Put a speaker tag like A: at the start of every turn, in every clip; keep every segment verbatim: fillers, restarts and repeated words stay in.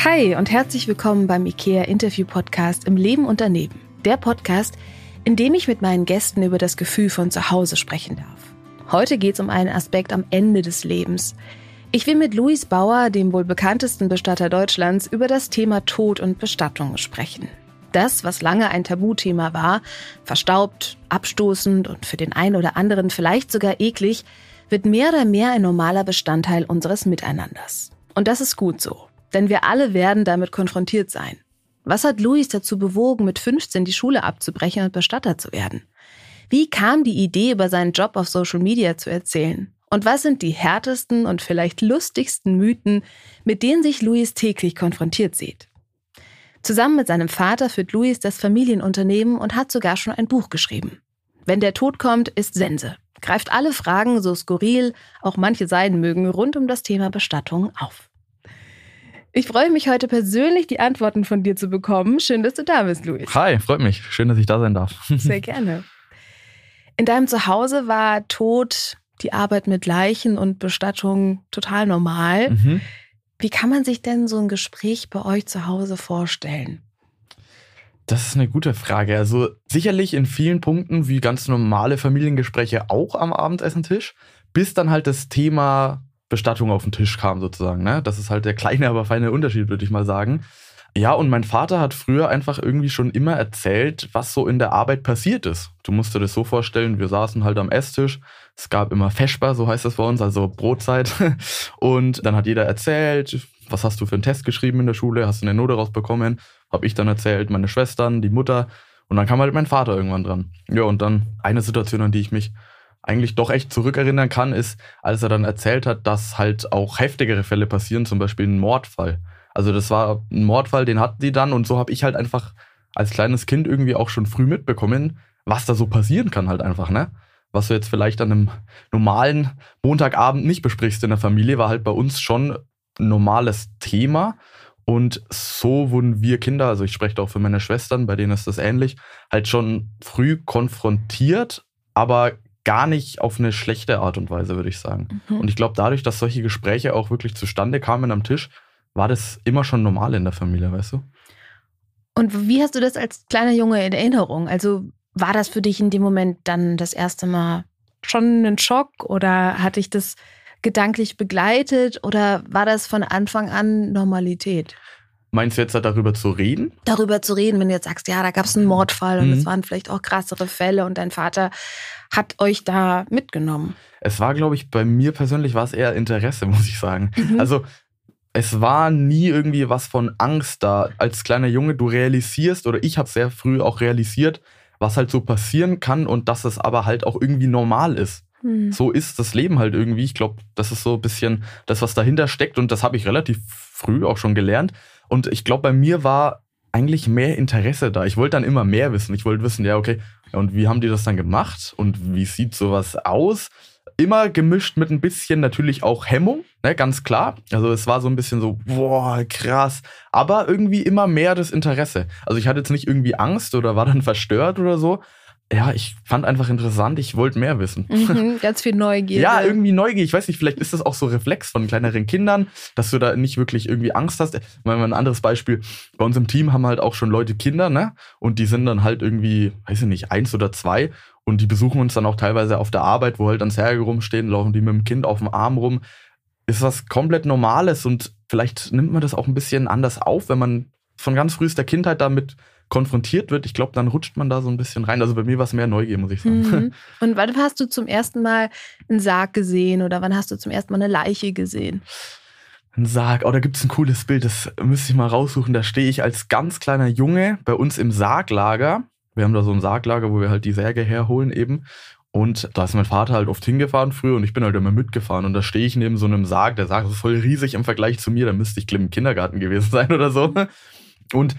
A: Hi und herzlich willkommen beim IKEA Interview Podcast im Leben und daneben. Der Podcast, in dem ich mit meinen Gästen über das Gefühl von zu Hause sprechen darf. Heute geht es um einen Aspekt am Ende des Lebens. Ich will mit Luis Bauer, dem wohl bekanntesten Bestatter Deutschlands, über das Thema Tod und Bestattung sprechen. Das, was lange ein Tabuthema war, verstaubt, abstoßend und für den einen oder anderen vielleicht sogar eklig, wird mehr oder mehr ein normaler Bestandteil unseres Miteinanders. Und das ist gut so, denn wir alle werden damit konfrontiert sein. Was hat Luis dazu bewogen, mit fünfzehn die Schule abzubrechen und Bestatter zu werden? Wie kam die Idee, über seinen Job auf Social Media zu erzählen? Und was sind die härtesten und vielleicht lustigsten Mythen, mit denen sich Luis täglich konfrontiert sieht? Zusammen mit seinem Vater führt Luis das Familienunternehmen und hat sogar schon ein Buch geschrieben. Wenn der Tod kommt, ist Sense. Greift alle Fragen, so skurril auch manche sein mögen, rund um das Thema Bestattung auf. Ich freue mich heute persönlich, die Antworten von dir zu bekommen. Schön, dass du da bist, Luis.
B: Hi, freut mich. Schön, dass ich da sein darf.
A: Sehr gerne. In deinem Zuhause war Tod, die Arbeit mit Leichen und Bestattung total normal.
B: Mhm.
A: Wie kann man sich denn so ein Gespräch bei euch zu Hause vorstellen?
B: Das ist eine gute Frage. Also sicherlich in vielen Punkten wie ganz normale Familiengespräche auch am Abendessentisch, bis dann halt das Thema Bestattung auf den Tisch kam sozusagen. Ne? Das ist halt der kleine, aber feine Unterschied, würde ich mal sagen. Ja, und mein Vater hat früher einfach irgendwie schon immer erzählt, was so in der Arbeit passiert ist. Du musst dir das so vorstellen, wir saßen halt am Esstisch, es gab immer Feschbar, so heißt das bei uns, also Brotzeit. Und dann hat jeder erzählt, was hast du für einen Test geschrieben in der Schule, hast du eine Note rausbekommen? Hab ich dann erzählt, meine Schwestern, die Mutter. Und dann kam halt mein Vater irgendwann dran. Ja, und dann eine Situation, an die ich mich eigentlich doch echt zurückerinnern kann, ist, als er dann erzählt hat, dass halt auch heftigere Fälle passieren, zum Beispiel ein Mordfall. Also das war ein Mordfall, den hatten die dann und so habe ich halt einfach als kleines Kind irgendwie auch schon früh mitbekommen, was da so passieren kann halt einfach, ne? Was du jetzt vielleicht an einem normalen Montagabend nicht besprichst in der Familie, war halt bei uns schon ein normales Thema. Und so wurden wir Kinder, also ich spreche auch für meine Schwestern, bei denen ist das ähnlich, halt schon früh konfrontiert, aber gar nicht auf eine schlechte Art und Weise, würde ich sagen. Mhm. Und ich glaube, dadurch, dass solche Gespräche auch wirklich zustande kamen am Tisch, war das immer schon normal in der Familie, weißt du?
A: Und wie hast du das als kleiner Junge in Erinnerung? Also war das für dich in dem Moment dann das erste Mal schon ein Schock oder hat dich das gedanklich begleitet oder war das von Anfang an Normalität?
B: Meinst du jetzt darüber zu reden?
A: Darüber zu reden, wenn du jetzt sagst, ja, da gab es einen Mordfall und
B: mhm.
A: es waren vielleicht auch krassere Fälle und dein Vater hat euch da mitgenommen.
B: Es war, glaube ich, bei mir persönlich war es eher Interesse, muss ich sagen.
A: Mhm.
B: Also es war nie irgendwie was von Angst da. Als kleiner Junge, du realisierst, oder ich habe sehr früh auch realisiert, was halt so passieren kann und dass es aber halt auch irgendwie normal ist. Hm. So ist das Leben halt irgendwie. Ich glaube, das ist so ein bisschen das, was dahinter steckt und das habe ich relativ früh auch schon gelernt. Und ich glaube, bei mir war eigentlich mehr Interesse da. Ich wollte dann immer mehr wissen. Ich wollte wissen, ja, okay, und wie haben die das dann gemacht und wie sieht sowas aus? Immer gemischt mit ein bisschen natürlich auch Hemmung, ne, ganz klar. Also es war so ein bisschen so, boah, krass. Aber irgendwie immer mehr das Interesse. Also ich hatte jetzt nicht irgendwie Angst oder war dann verstört oder so. Ja, ich fand einfach interessant, ich wollte mehr wissen.
A: Mhm, ganz viel Neugier.
B: Ja, irgendwie Neugier. Ich weiß nicht, vielleicht ist das auch so Reflex von kleineren Kindern, dass du da nicht wirklich irgendwie Angst hast. Mal ein anderes Beispiel. Bei uns im Team haben halt auch schon Leute Kinder, ne? Und die sind dann halt irgendwie, weiß ich nicht, eins oder zwei. Und die besuchen uns dann auch teilweise auf der Arbeit, wo halt dann Särge rumstehen, laufen die mit dem Kind auf dem Arm rum. Ist was komplett Normales und vielleicht nimmt man das auch ein bisschen anders auf, wenn man von ganz frühester Kindheit damit konfrontiert wird. Ich glaube, dann rutscht man da so ein bisschen rein. Also bei mir war es mehr Neugier, muss ich sagen.
A: Mhm. Und wann hast du zum ersten Mal einen Sarg gesehen oder wann hast du zum ersten Mal eine Leiche gesehen?
B: Ein Sarg, oh, da gibt es ein cooles Bild, das müsste ich mal raussuchen. Da stehe ich als ganz kleiner Junge bei uns im Sarglager. Wir haben da so ein Sarglager, wo wir halt die Särge herholen eben. Und da ist mein Vater halt oft hingefahren früher und ich bin halt immer mitgefahren. Und da stehe ich neben so einem Sarg, der Sarg ist voll riesig im Vergleich zu mir. Da müsste ich im Kindergarten gewesen sein oder so. Und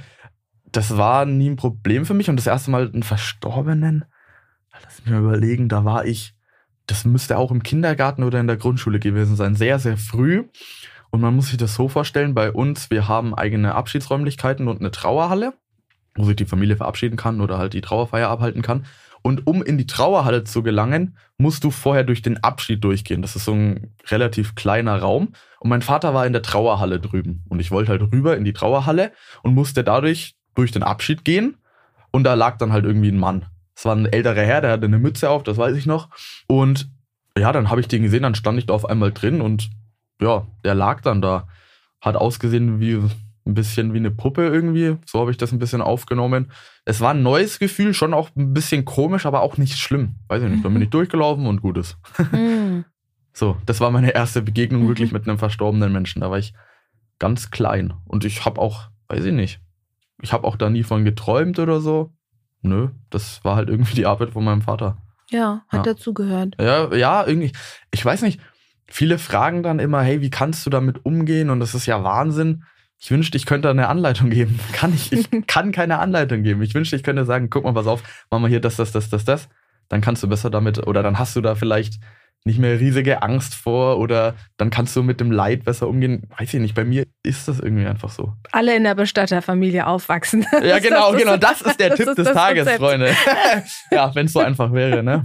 B: das war nie ein Problem für mich. Und das erste Mal einen Verstorbenen, lass mich mal überlegen, da war ich, das müsste auch im Kindergarten oder in der Grundschule gewesen sein, sehr, sehr früh. Und man muss sich das so vorstellen, bei uns, wir haben eigene Abschiedsräumlichkeiten und eine Trauerhalle, wo sich die Familie verabschieden kann oder halt die Trauerfeier abhalten kann. Und um in die Trauerhalle zu gelangen, musst du vorher durch den Abschied durchgehen. Das ist so ein relativ kleiner Raum. Und mein Vater war in der Trauerhalle drüben. Und ich wollte halt rüber in die Trauerhalle und musste dadurch durch den Abschied gehen. Und da lag dann halt irgendwie ein Mann. Es war ein älterer Herr, der hatte eine Mütze auf, das weiß ich noch. Und ja, dann habe ich den gesehen, dann stand ich da auf einmal drin und ja, der lag dann da. Hat ausgesehen wie ein bisschen wie eine Puppe irgendwie. So habe ich das ein bisschen aufgenommen. Es war ein neues Gefühl, schon auch ein bisschen komisch, aber auch nicht schlimm. Weiß ich nicht, dann bin ich durchgelaufen und gut ist.
A: Mhm.
B: So, das war meine erste Begegnung
A: Mhm.
B: wirklich mit einem verstorbenen Menschen. Da war ich ganz klein. Und ich habe auch, weiß ich nicht, ich habe auch da nie von geträumt oder so. Nö, das war halt irgendwie die Arbeit von meinem Vater.
A: Ja, hat
B: Ja.
A: dazugehört.
B: Ja, ja, irgendwie, ich weiß nicht, viele fragen dann immer, hey, wie kannst du damit umgehen? Und das ist ja Wahnsinn. Ich wünschte, ich könnte eine Anleitung geben. Kann ich, ich kann keine Anleitung geben. Ich wünschte, ich könnte sagen, guck mal, pass auf, mach mal hier das, das, das, das, das. Dann kannst du besser damit, oder dann hast du da vielleicht nicht mehr riesige Angst vor oder dann kannst du mit dem Leid besser umgehen. Weiß ich nicht, bei mir ist das irgendwie einfach so.
A: Alle in der Bestatterfamilie aufwachsen.
B: Ja, genau,
A: Das ist-
B: genau. Das ist der
A: das
B: Tipp
A: ist
B: des
A: das
B: Tages,
A: Rezept.
B: Freunde. Ja, wenn es so einfach wäre, ne?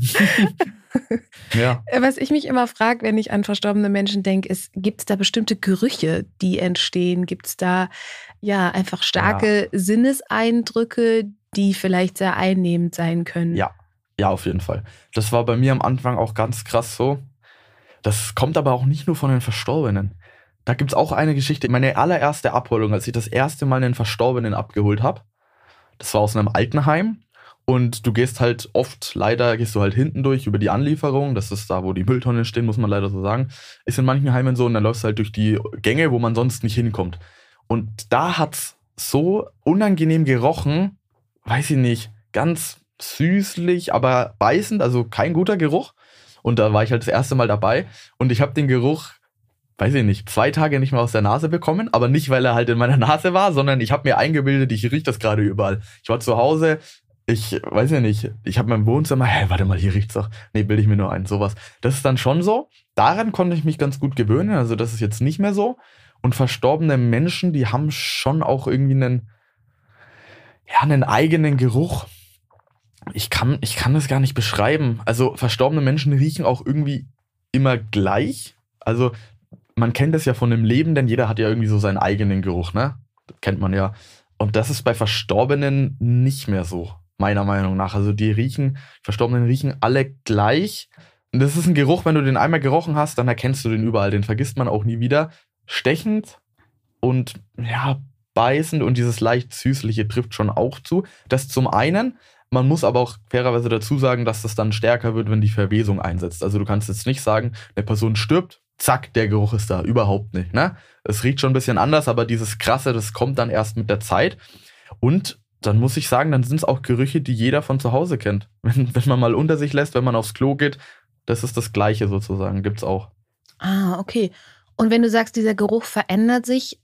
B: Ja.
A: Was ich mich immer frage, wenn ich an verstorbene Menschen denke, ist, gibt es da bestimmte Gerüche, die entstehen? Gibt es da ja einfach starke Sinneseindrücke, die vielleicht sehr einnehmend sein können?
B: Ja, ja, auf jeden Fall. Das war bei mir am Anfang auch ganz krass so. Das kommt aber auch nicht nur von den Verstorbenen. Da gibt es auch eine Geschichte. Meine allererste Abholung, als ich das erste Mal einen Verstorbenen abgeholt habe, das war aus einem Altenheim. Und du gehst halt oft, leider gehst du halt hinten durch über die Anlieferung. Das ist da, wo die Mülltonnen stehen, muss man leider so sagen. Ist in manchen Heimen so und dann läufst du halt durch die Gänge, wo man sonst nicht hinkommt. Und da hat's so unangenehm gerochen, weiß ich nicht, ganz süßlich, aber beißend, also kein guter Geruch. Und da war ich halt das erste Mal dabei und ich habe den Geruch, weiß ich nicht, zwei Tage nicht mehr aus der Nase bekommen, aber nicht, weil er halt in meiner Nase war, sondern ich habe mir eingebildet, ich rieche das gerade überall. Ich war zu Hause, ich weiß ja nicht, ich habe mein Wohnzimmer, hä, warte mal, hier riecht's doch. Nee, bilde ich mir nur ein, sowas. Das ist dann schon so. Daran konnte ich mich ganz gut gewöhnen, also das ist jetzt nicht mehr so. Und verstorbene Menschen, die haben schon auch irgendwie einen, ja, einen eigenen Geruch. Ich kann, ich kann das gar nicht beschreiben. Also verstorbene Menschen riechen auch irgendwie immer gleich. Also man kennt das ja von dem Lebenden, jeder hat ja irgendwie so seinen eigenen Geruch, ne? Das kennt man ja. Und das ist bei Verstorbenen nicht mehr so, meiner Meinung nach. Also die riechen, Verstorbenen riechen alle gleich. Und das ist ein Geruch, wenn du den einmal gerochen hast, dann erkennst du den überall. Den vergisst man auch nie wieder. Stechend und ja, beißend und dieses leicht süßliche trifft schon auch zu. Das zum einen. Man muss aber auch fairerweise dazu sagen, dass das dann stärker wird, wenn die Verwesung einsetzt. Also du kannst jetzt nicht sagen, eine Person stirbt, zack, der Geruch ist da. Überhaupt nicht, ne? Es riecht schon ein bisschen anders, aber dieses Krasse, das kommt dann erst mit der Zeit. Und dann muss ich sagen, dann sind es auch Gerüche, die jeder von zu Hause kennt. Wenn, wenn man mal unter sich lässt, wenn man aufs Klo geht, das ist das Gleiche sozusagen, gibt's auch.
A: Ah, okay. Und wenn du sagst, dieser Geruch verändert sich,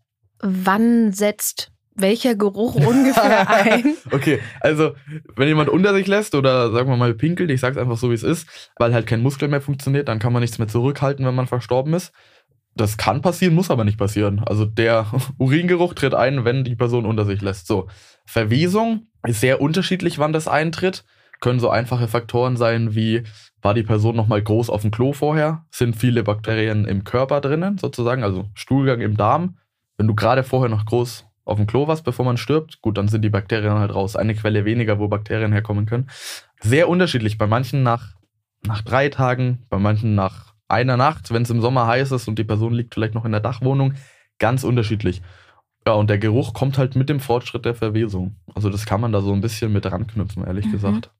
A: wann setzt welcher Geruch ungefähr ein?
B: Okay, also wenn jemand unter sich lässt oder sagen wir mal pinkelt, ich sag's einfach so wie es ist, weil halt kein Muskel mehr funktioniert, dann kann man nichts mehr zurückhalten, wenn man verstorben ist. Das kann passieren, muss aber nicht passieren. Also der Uringeruch tritt ein, wenn die Person unter sich lässt. So, Verwesung ist sehr unterschiedlich, wann das eintritt. Können so einfache Faktoren sein wie, war die Person nochmal groß auf dem Klo vorher? Sind viele Bakterien im Körper drinnen sozusagen, also Stuhlgang im Darm? Wenn du gerade vorher noch groß auf dem Klo warst, bevor man stirbt, gut, dann sind die Bakterien halt raus. Eine Quelle weniger, wo Bakterien herkommen können. Sehr unterschiedlich. Bei manchen nach, nach drei Tagen, bei manchen nach einer Nacht, wenn es im Sommer heiß ist und die Person liegt vielleicht noch in der Dachwohnung. Ganz unterschiedlich. Ja, und der Geruch kommt halt mit dem Fortschritt der Verwesung. Also das kann man da so ein bisschen mit ranknüpfen, ehrlich
A: Mhm.
B: gesagt.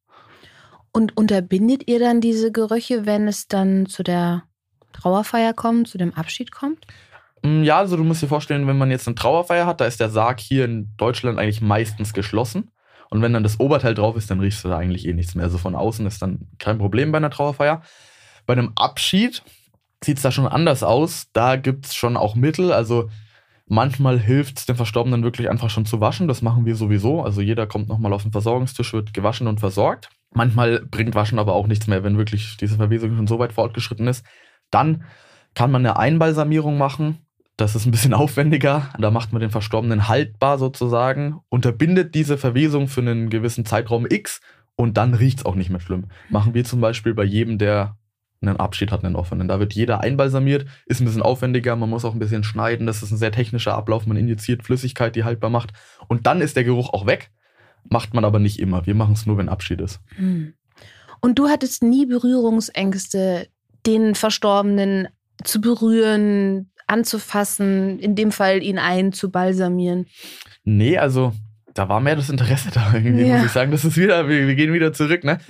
A: Und unterbindet ihr dann diese Gerüche, wenn es dann zu der Trauerfeier kommt, zu dem Abschied kommt?
B: Ja, also du musst dir vorstellen, wenn man jetzt eine Trauerfeier hat, da ist der Sarg hier in Deutschland eigentlich meistens geschlossen. Und wenn dann das Oberteil drauf ist, dann riechst du da eigentlich eh nichts mehr. Also von außen ist dann kein Problem bei einer Trauerfeier. Bei einem Abschied sieht es da schon anders aus. Da gibt es schon auch Mittel. Also manchmal hilft es den Verstorbenen wirklich einfach schon zu waschen. Das machen wir sowieso. Also jeder kommt nochmal auf den Versorgungstisch, wird gewaschen und versorgt. Manchmal bringt Waschen aber auch nichts mehr, wenn wirklich diese Verwesung schon so weit fortgeschritten ist. Dann kann man eine Einbalsamierung machen. Das ist ein bisschen aufwendiger. Da macht man den Verstorbenen haltbar sozusagen, unterbindet diese Verwesung für einen gewissen Zeitraum X und dann riecht es auch nicht mehr schlimm. Machen wir zum Beispiel bei jedem, der einen Abschied hat, einen offenen. Da wird jeder einbalsamiert, ist ein bisschen aufwendiger, man muss auch ein bisschen schneiden, das ist ein sehr technischer Ablauf, man injiziert Flüssigkeit, die haltbar macht und dann ist der Geruch auch weg, macht man aber nicht immer. Wir machen es nur, wenn Abschied ist.
A: Und du hattest nie Berührungsängste, den Verstorbenen zu berühren, anzufassen, in dem Fall ihn einzubalsamieren?
B: Nee, also da war mehr das Interesse da irgendwie, ja. muss ich sagen. Das ist wieder, wir, wir gehen wieder zurück, ne?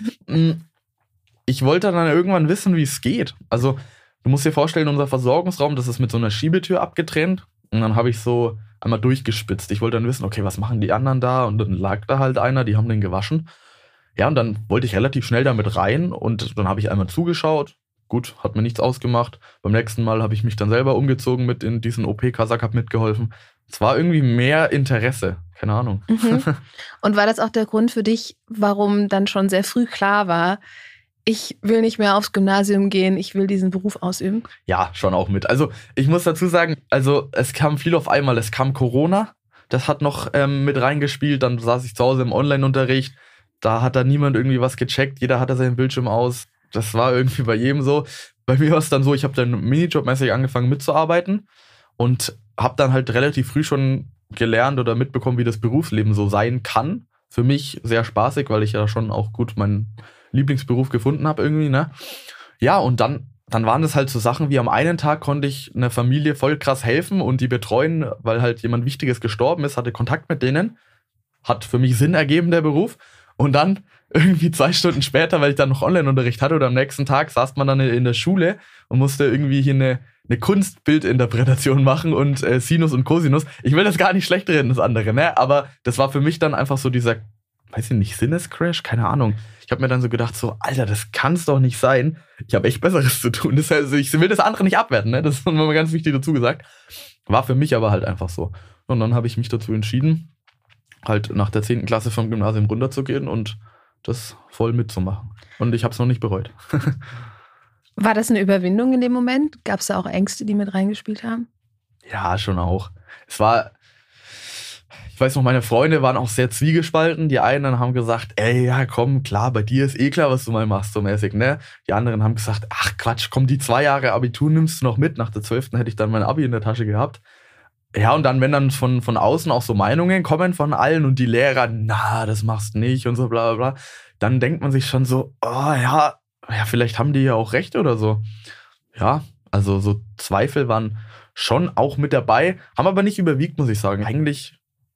B: Ich wollte dann irgendwann wissen, wie es geht. Also, du musst dir vorstellen, unser Versorgungsraum, das ist mit so einer Schiebetür abgetrennt. Und dann habe ich so einmal durchgespitzt. Ich wollte dann wissen, okay, was machen die anderen da? Und dann lag da halt einer, die haben den gewaschen. Ja, und dann wollte ich relativ schnell damit rein. Und dann habe ich einmal zugeschaut. Gut, hat mir nichts ausgemacht. Beim nächsten Mal habe ich mich dann selber umgezogen, mit in diesen O P-Kasak, habe mitgeholfen. Es war irgendwie mehr Interesse. Keine Ahnung.
A: Mhm. Und war das auch der Grund für dich, warum dann schon sehr früh klar war, ich will nicht mehr aufs Gymnasium gehen, ich will diesen Beruf ausüben?
B: Ja, schon auch mit. Also ich muss dazu sagen, also es kam viel auf einmal. Es kam Corona, das hat noch ähm, mit reingespielt. Dann saß ich zu Hause im Online-Unterricht. Da hat da niemand irgendwie was gecheckt. Jeder hatte seinen Bildschirm aus. Das war irgendwie bei jedem so. Bei mir war es dann so, ich habe dann minijobmäßig angefangen mitzuarbeiten und habe dann halt relativ früh schon gelernt oder mitbekommen, wie das Berufsleben so sein kann. Für mich sehr spaßig, weil ich ja schon auch gut meinen Lieblingsberuf gefunden habe irgendwie, ne? Ja, und dann, dann waren das halt so Sachen wie am einen Tag konnte ich einer Familie voll krass helfen und die betreuen, weil halt jemand Wichtiges gestorben ist, hatte Kontakt mit denen. Hat für mich Sinn ergeben, der Beruf. Und dann irgendwie zwei Stunden später, weil ich dann noch Online-Unterricht hatte oder am nächsten Tag, saß man dann in der Schule und musste irgendwie hier eine, eine Kunstbildinterpretation machen und äh, Sinus und Cosinus. Ich will das gar nicht schlecht reden, das andere, ne? Aber das war für mich dann einfach so dieser, weiß ich nicht, Sinnescrash? Keine Ahnung. Ich habe mir dann so gedacht, so, Alter, das kann's doch nicht sein. Ich habe echt Besseres zu tun. Das heißt, also ich will das andere nicht abwerten, ne? Das ist mal ganz wichtig dazu gesagt. War für mich aber halt einfach so. Und dann habe ich mich dazu entschieden, halt nach der zehnten Klasse vom Gymnasium runterzugehen und das voll mitzumachen. Und ich habe es noch nicht bereut.
A: War das eine Überwindung in dem Moment? Gab es da auch Ängste, die mit reingespielt haben?
B: Ja, schon auch. Es war... Ich weiß noch, meine Freunde waren auch sehr zwiegespalten. Die einen haben gesagt, ey, ja komm, klar, bei dir ist eh klar, was du mal machst, so mäßig, ne? Die anderen haben gesagt, ach Quatsch, komm, die zwei Jahre Abitur nimmst du noch mit. Nach der zwölften hätte ich dann mein Abi in der Tasche gehabt. Ja, und dann, wenn dann von, von außen auch so Meinungen kommen von allen und die Lehrer, na, das machst du nicht und so bla bla bla, dann denkt man sich schon so, oh ja, ja, vielleicht haben die ja auch recht oder so. Ja, also so Zweifel waren schon auch mit dabei, haben aber nicht überwiegt, muss ich sagen. Eigentlich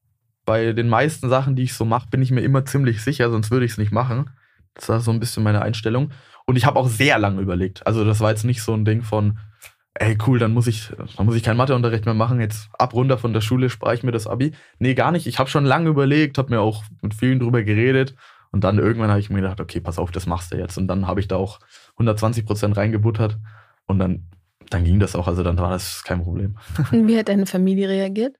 B: bei den meisten Sachen, die ich so mache, bin ich mir immer ziemlich sicher, sonst würde ich es nicht machen. Das war so ein bisschen meine Einstellung. Und ich habe auch sehr lange überlegt. Also das war jetzt nicht so ein Ding von, ey cool, dann muss ich, dann muss ich keinen Matheunterricht mehr machen, jetzt ab runter von der Schule, spare ich mir das Abi. Nee, gar nicht. Ich habe schon lange überlegt, habe mir auch mit vielen drüber geredet. Und dann irgendwann habe ich mir gedacht, okay, pass auf, das machst du jetzt. Und dann habe ich da auch hundertzwanzig Prozent reingebuttert. Und dann, dann ging das auch. Also dann war das kein Problem.
A: Und wie hat deine Familie reagiert?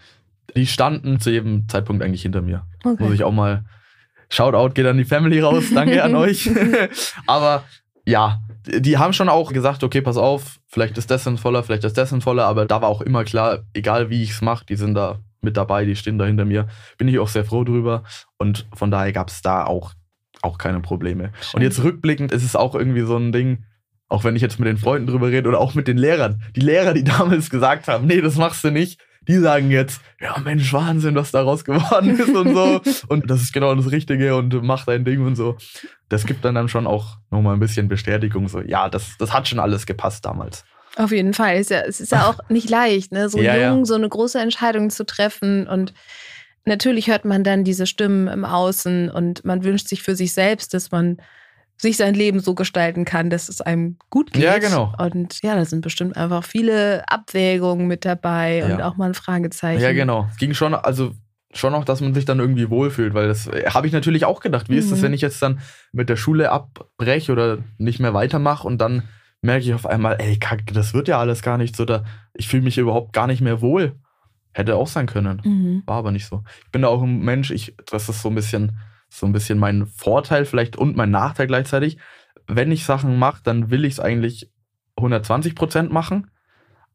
B: Die standen zu jedem Zeitpunkt eigentlich hinter mir.
A: Okay.
B: Muss ich auch mal, Shoutout geht an die Family raus, danke an euch. Aber ja, die haben schon auch gesagt, okay, pass auf, vielleicht ist das sinnvoller, vielleicht ist das sinnvoller, aber da war auch immer klar, egal wie ich es mache, die sind da mit dabei, die stehen da hinter mir. Bin ich auch sehr froh drüber und von daher gab es da auch, auch keine Probleme. Schön. Und jetzt rückblickend ist es auch irgendwie so ein Ding, auch wenn ich jetzt mit den Freunden drüber rede oder auch mit den Lehrern, die Lehrer, die damals gesagt haben, nee, das machst du nicht, die sagen jetzt, ja Mensch, Wahnsinn, was daraus geworden ist und so. Und das ist genau das Richtige und mach dein Ding und so. Das gibt dann, dann schon auch nochmal ein bisschen Bestätigung. So, ja, das, das hat schon alles gepasst damals.
A: Auf jeden Fall. Es ist ja, es ist ja auch nicht leicht, ne? So
B: ja,
A: jung,
B: ja.
A: so eine große Entscheidung zu treffen. Und natürlich hört man dann diese Stimmen im Außen und man wünscht sich für sich selbst, dass man sich sein Leben so gestalten kann, dass es einem gut geht.
B: Ja, genau.
A: Und ja, da sind bestimmt einfach viele Abwägungen mit dabei und
B: ja.
A: auch mal ein Fragezeichen.
B: Ja, genau. Es ging schon, also schon auch, dass man sich dann irgendwie wohlfühlt, weil das habe ich natürlich auch gedacht. Wie mhm. ist das, wenn ich jetzt dann mit der Schule abbreche oder nicht mehr weitermache und dann merke ich auf einmal, ey, Kacke, das wird ja alles gar nichts oder ich fühle mich überhaupt gar nicht mehr wohl. Hätte auch sein können.
A: Mhm.
B: War aber nicht so. Ich bin da auch ein Mensch, ich, das ist so ein bisschen... so ein bisschen mein Vorteil vielleicht und mein Nachteil gleichzeitig. Wenn ich Sachen mache, dann will ich es eigentlich hundertzwanzig Prozent machen,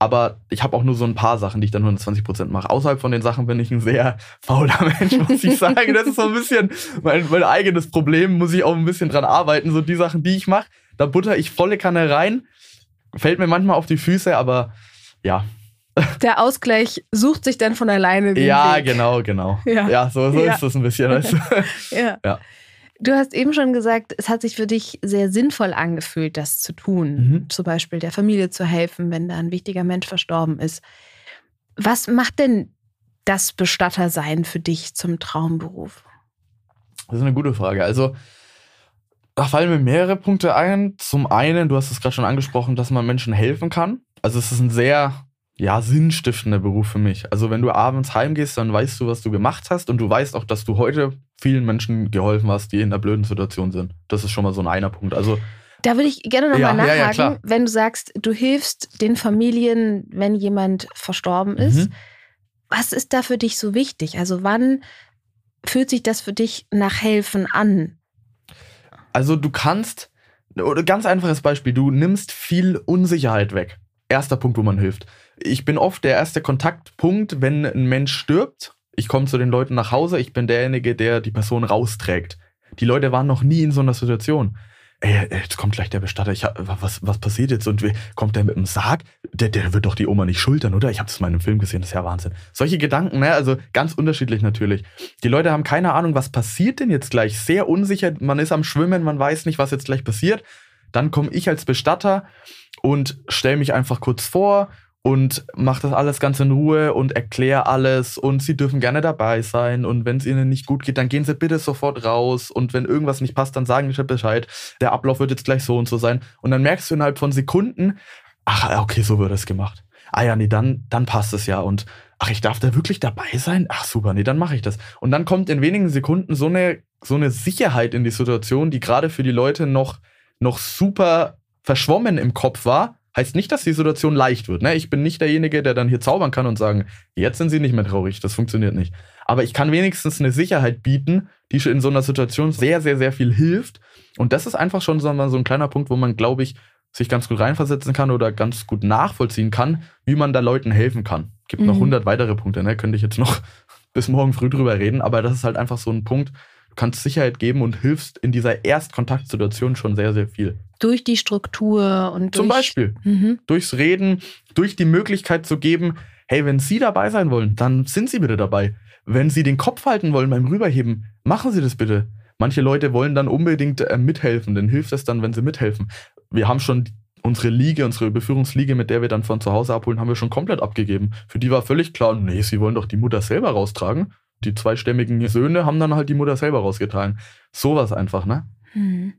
B: Aber ich habe auch nur so ein paar Sachen, die ich dann hundertzwanzig Prozent mache. Außerhalb von den Sachen bin ich ein sehr fauler Mensch, muss ich sagen. Das ist so ein bisschen mein, mein eigenes Problem, muss ich auch ein bisschen dran arbeiten. So die Sachen, die ich mache, da butter ich volle Kanne rein. Fällt mir manchmal auf die Füße, aber ja.
A: Der Ausgleich sucht sich dann von alleine den
B: Ja,
A: Weg.
B: genau, genau.
A: Ja,
B: ja so, so
A: ja.
B: ist das ein bisschen. Weißt du?
A: ja.
B: ja.
A: Du hast eben schon gesagt, es hat sich für dich sehr sinnvoll angefühlt, das zu tun.
B: Mhm.
A: Zum Beispiel der Familie zu helfen, wenn da ein wichtiger Mensch verstorben ist. Was macht denn das Bestattersein für dich zum Traumberuf?
B: Das ist eine gute Frage. Also, da fallen mir mehrere Punkte ein. Zum einen, du hast es gerade schon angesprochen, dass man Menschen helfen kann. Also, es ist ein sehr ja, sinnstiftender Beruf für mich. Also, wenn du abends heimgehst, dann weißt du, was du gemacht hast und du weißt auch, dass du heute vielen Menschen geholfen hast, die in einer blöden Situation sind. Das ist schon mal so ein einer Punkt. Also,
A: da würde ich gerne nochmal
B: ja,
A: nachhaken,
B: ja, ja,
A: wenn du sagst, du hilfst den Familien, wenn jemand verstorben ist.
B: Mhm.
A: Was ist da für dich so wichtig? Also wann fühlt sich das für dich nach Helfen an?
B: Also du kannst, oder ganz einfaches Beispiel, du nimmst viel Unsicherheit weg. Erster Punkt, wo man hilft. Ich bin oft der erste Kontaktpunkt, wenn ein Mensch stirbt. Ich komme zu den Leuten nach Hause, ich bin derjenige, der die Person rausträgt. Die Leute waren noch nie in so einer Situation. Ey, jetzt kommt gleich der Bestatter, ich hab, was, was passiert jetzt? Und wie, kommt der mit dem Sarg? Der, der wird doch die Oma nicht schultern, oder? Ich habe das mal in einem Film gesehen, das ist ja Wahnsinn. Solche Gedanken, ne? Also ganz unterschiedlich natürlich. Die Leute haben keine Ahnung, was passiert denn jetzt gleich? Sehr unsicher, man ist am Schwimmen, man weiß nicht, was jetzt gleich passiert. Dann komme ich als Bestatter und stelle mich einfach kurz vor und mache das alles ganz in Ruhe und erkläre alles und sie dürfen gerne dabei sein und wenn es ihnen nicht gut geht, dann gehen sie bitte sofort raus und wenn irgendwas nicht passt, dann sagen sie Bescheid, der Ablauf wird jetzt gleich so und so sein und dann merkst du innerhalb von Sekunden, ach okay, so wird es gemacht. Ah ja, nee, dann, dann passt es ja und ach, ich darf da wirklich dabei sein? Ach super, nee, dann mache ich das. Und dann kommt in wenigen Sekunden so eine, so eine Sicherheit in die Situation, die gerade für die Leute noch, noch super verschwommen im Kopf war. Heißt nicht, dass die Situation leicht wird. Ne? Ich bin nicht derjenige, der dann hier zaubern kann und sagen, jetzt sind sie nicht mehr traurig. Das funktioniert nicht. Aber ich kann wenigstens eine Sicherheit bieten, die in so einer Situation sehr, sehr, sehr viel hilft. Und das ist einfach schon so ein kleiner Punkt, wo man, glaube ich, sich ganz gut reinversetzen kann oder ganz gut nachvollziehen kann, wie man da Leuten helfen kann. Gibt mhm. noch hundert weitere Punkte. Ne? Könnte ich jetzt noch bis morgen früh drüber reden. Aber das ist halt einfach so ein Punkt. Du kannst Sicherheit geben und hilfst in dieser Erstkontaktsituation schon sehr, sehr viel. Durch die Struktur und durch... Zum Beispiel. Mhm. Durchs Reden, durch die Möglichkeit zu geben, hey, wenn Sie dabei sein wollen, dann sind Sie bitte dabei. Wenn Sie den Kopf halten wollen beim Rüberheben, machen Sie das bitte. Manche Leute wollen dann unbedingt äh, mithelfen, dann hilft es dann, wenn sie mithelfen. Wir haben schon unsere Liege, unsere Beführungsliege, mit der wir dann von zu Hause abholen, haben wir schon komplett abgegeben. Für die war völlig klar, nee, Sie wollen doch die Mutter selber raustragen. Die zweistämmigen Söhne haben dann halt die Mutter selber rausgetragen. Sowas einfach, ne?
A: Hm.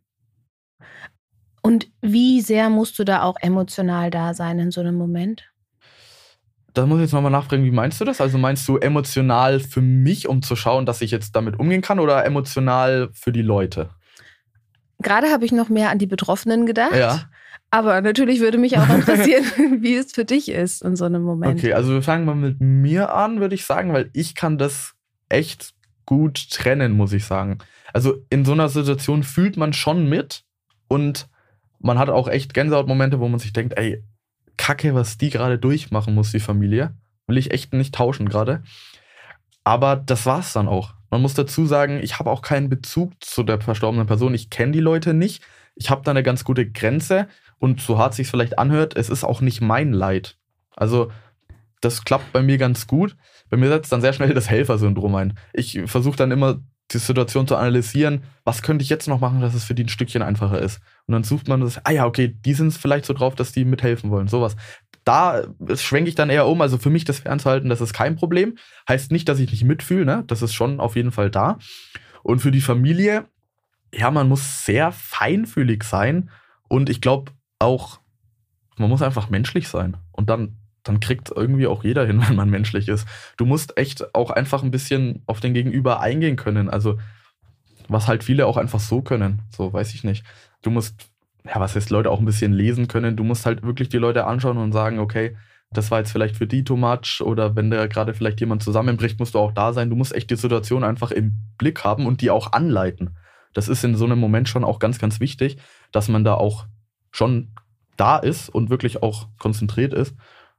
A: Und wie sehr musst du da auch emotional da sein in so einem Moment?
B: Da muss ich jetzt nochmal nachfragen, wie meinst du das? Also meinst du emotional für mich, um zu schauen, dass ich jetzt damit umgehen kann oder emotional für die Leute?
A: Gerade habe ich noch mehr an die Betroffenen gedacht.
B: Ja.
A: Aber natürlich würde mich auch interessieren, wie es für dich ist in so einem Moment.
B: Okay, also wir fangen mal mit mir an, würde ich sagen, weil ich kann das echt gut trennen, muss ich sagen. Also in so einer Situation fühlt man schon mit und man hat auch echt Gänsehautmomente, wo man sich denkt, ey, Kacke, was die gerade durchmachen muss, die Familie. Will ich echt nicht tauschen gerade. Aber das war's dann auch. Man muss dazu sagen, ich habe auch keinen Bezug zu der verstorbenen Person. Ich kenne die Leute nicht. Ich habe da eine ganz gute Grenze. Und so hart sich's vielleicht anhört, es ist auch nicht mein Leid. Also das klappt bei mir ganz gut. Bei mir setzt dann sehr schnell das Helfersyndrom ein. Ich versuche dann immer, die Situation zu analysieren, was könnte ich jetzt noch machen, dass es für die ein Stückchen einfacher ist. Und dann sucht man das, ah ja, okay, die sind vielleicht so drauf, dass die mithelfen wollen, sowas. Da schwenke ich dann eher um, also für mich das fernzuhalten, das ist kein Problem. Heißt nicht, dass ich nicht mitfühle, ne? Das ist schon auf jeden Fall da. Und für die Familie, ja, man muss sehr feinfühlig sein und ich glaube auch, man muss einfach menschlich sein und dann dann kriegt irgendwie auch jeder hin, wenn man menschlich ist. Du musst echt auch einfach ein bisschen auf den Gegenüber eingehen können. Also, was halt viele auch einfach so können. So, weiß ich nicht. Du musst, ja, was heißt, Leute auch ein bisschen lesen können. Du musst halt wirklich die Leute anschauen und sagen, okay, das war jetzt vielleicht für die too much oder wenn da gerade vielleicht jemand zusammenbricht, musst du auch da sein. Du musst echt die Situation einfach im Blick haben und die auch anleiten. Das ist in so einem Moment schon auch ganz, ganz wichtig, dass man da auch schon da ist und wirklich auch konzentriert ist.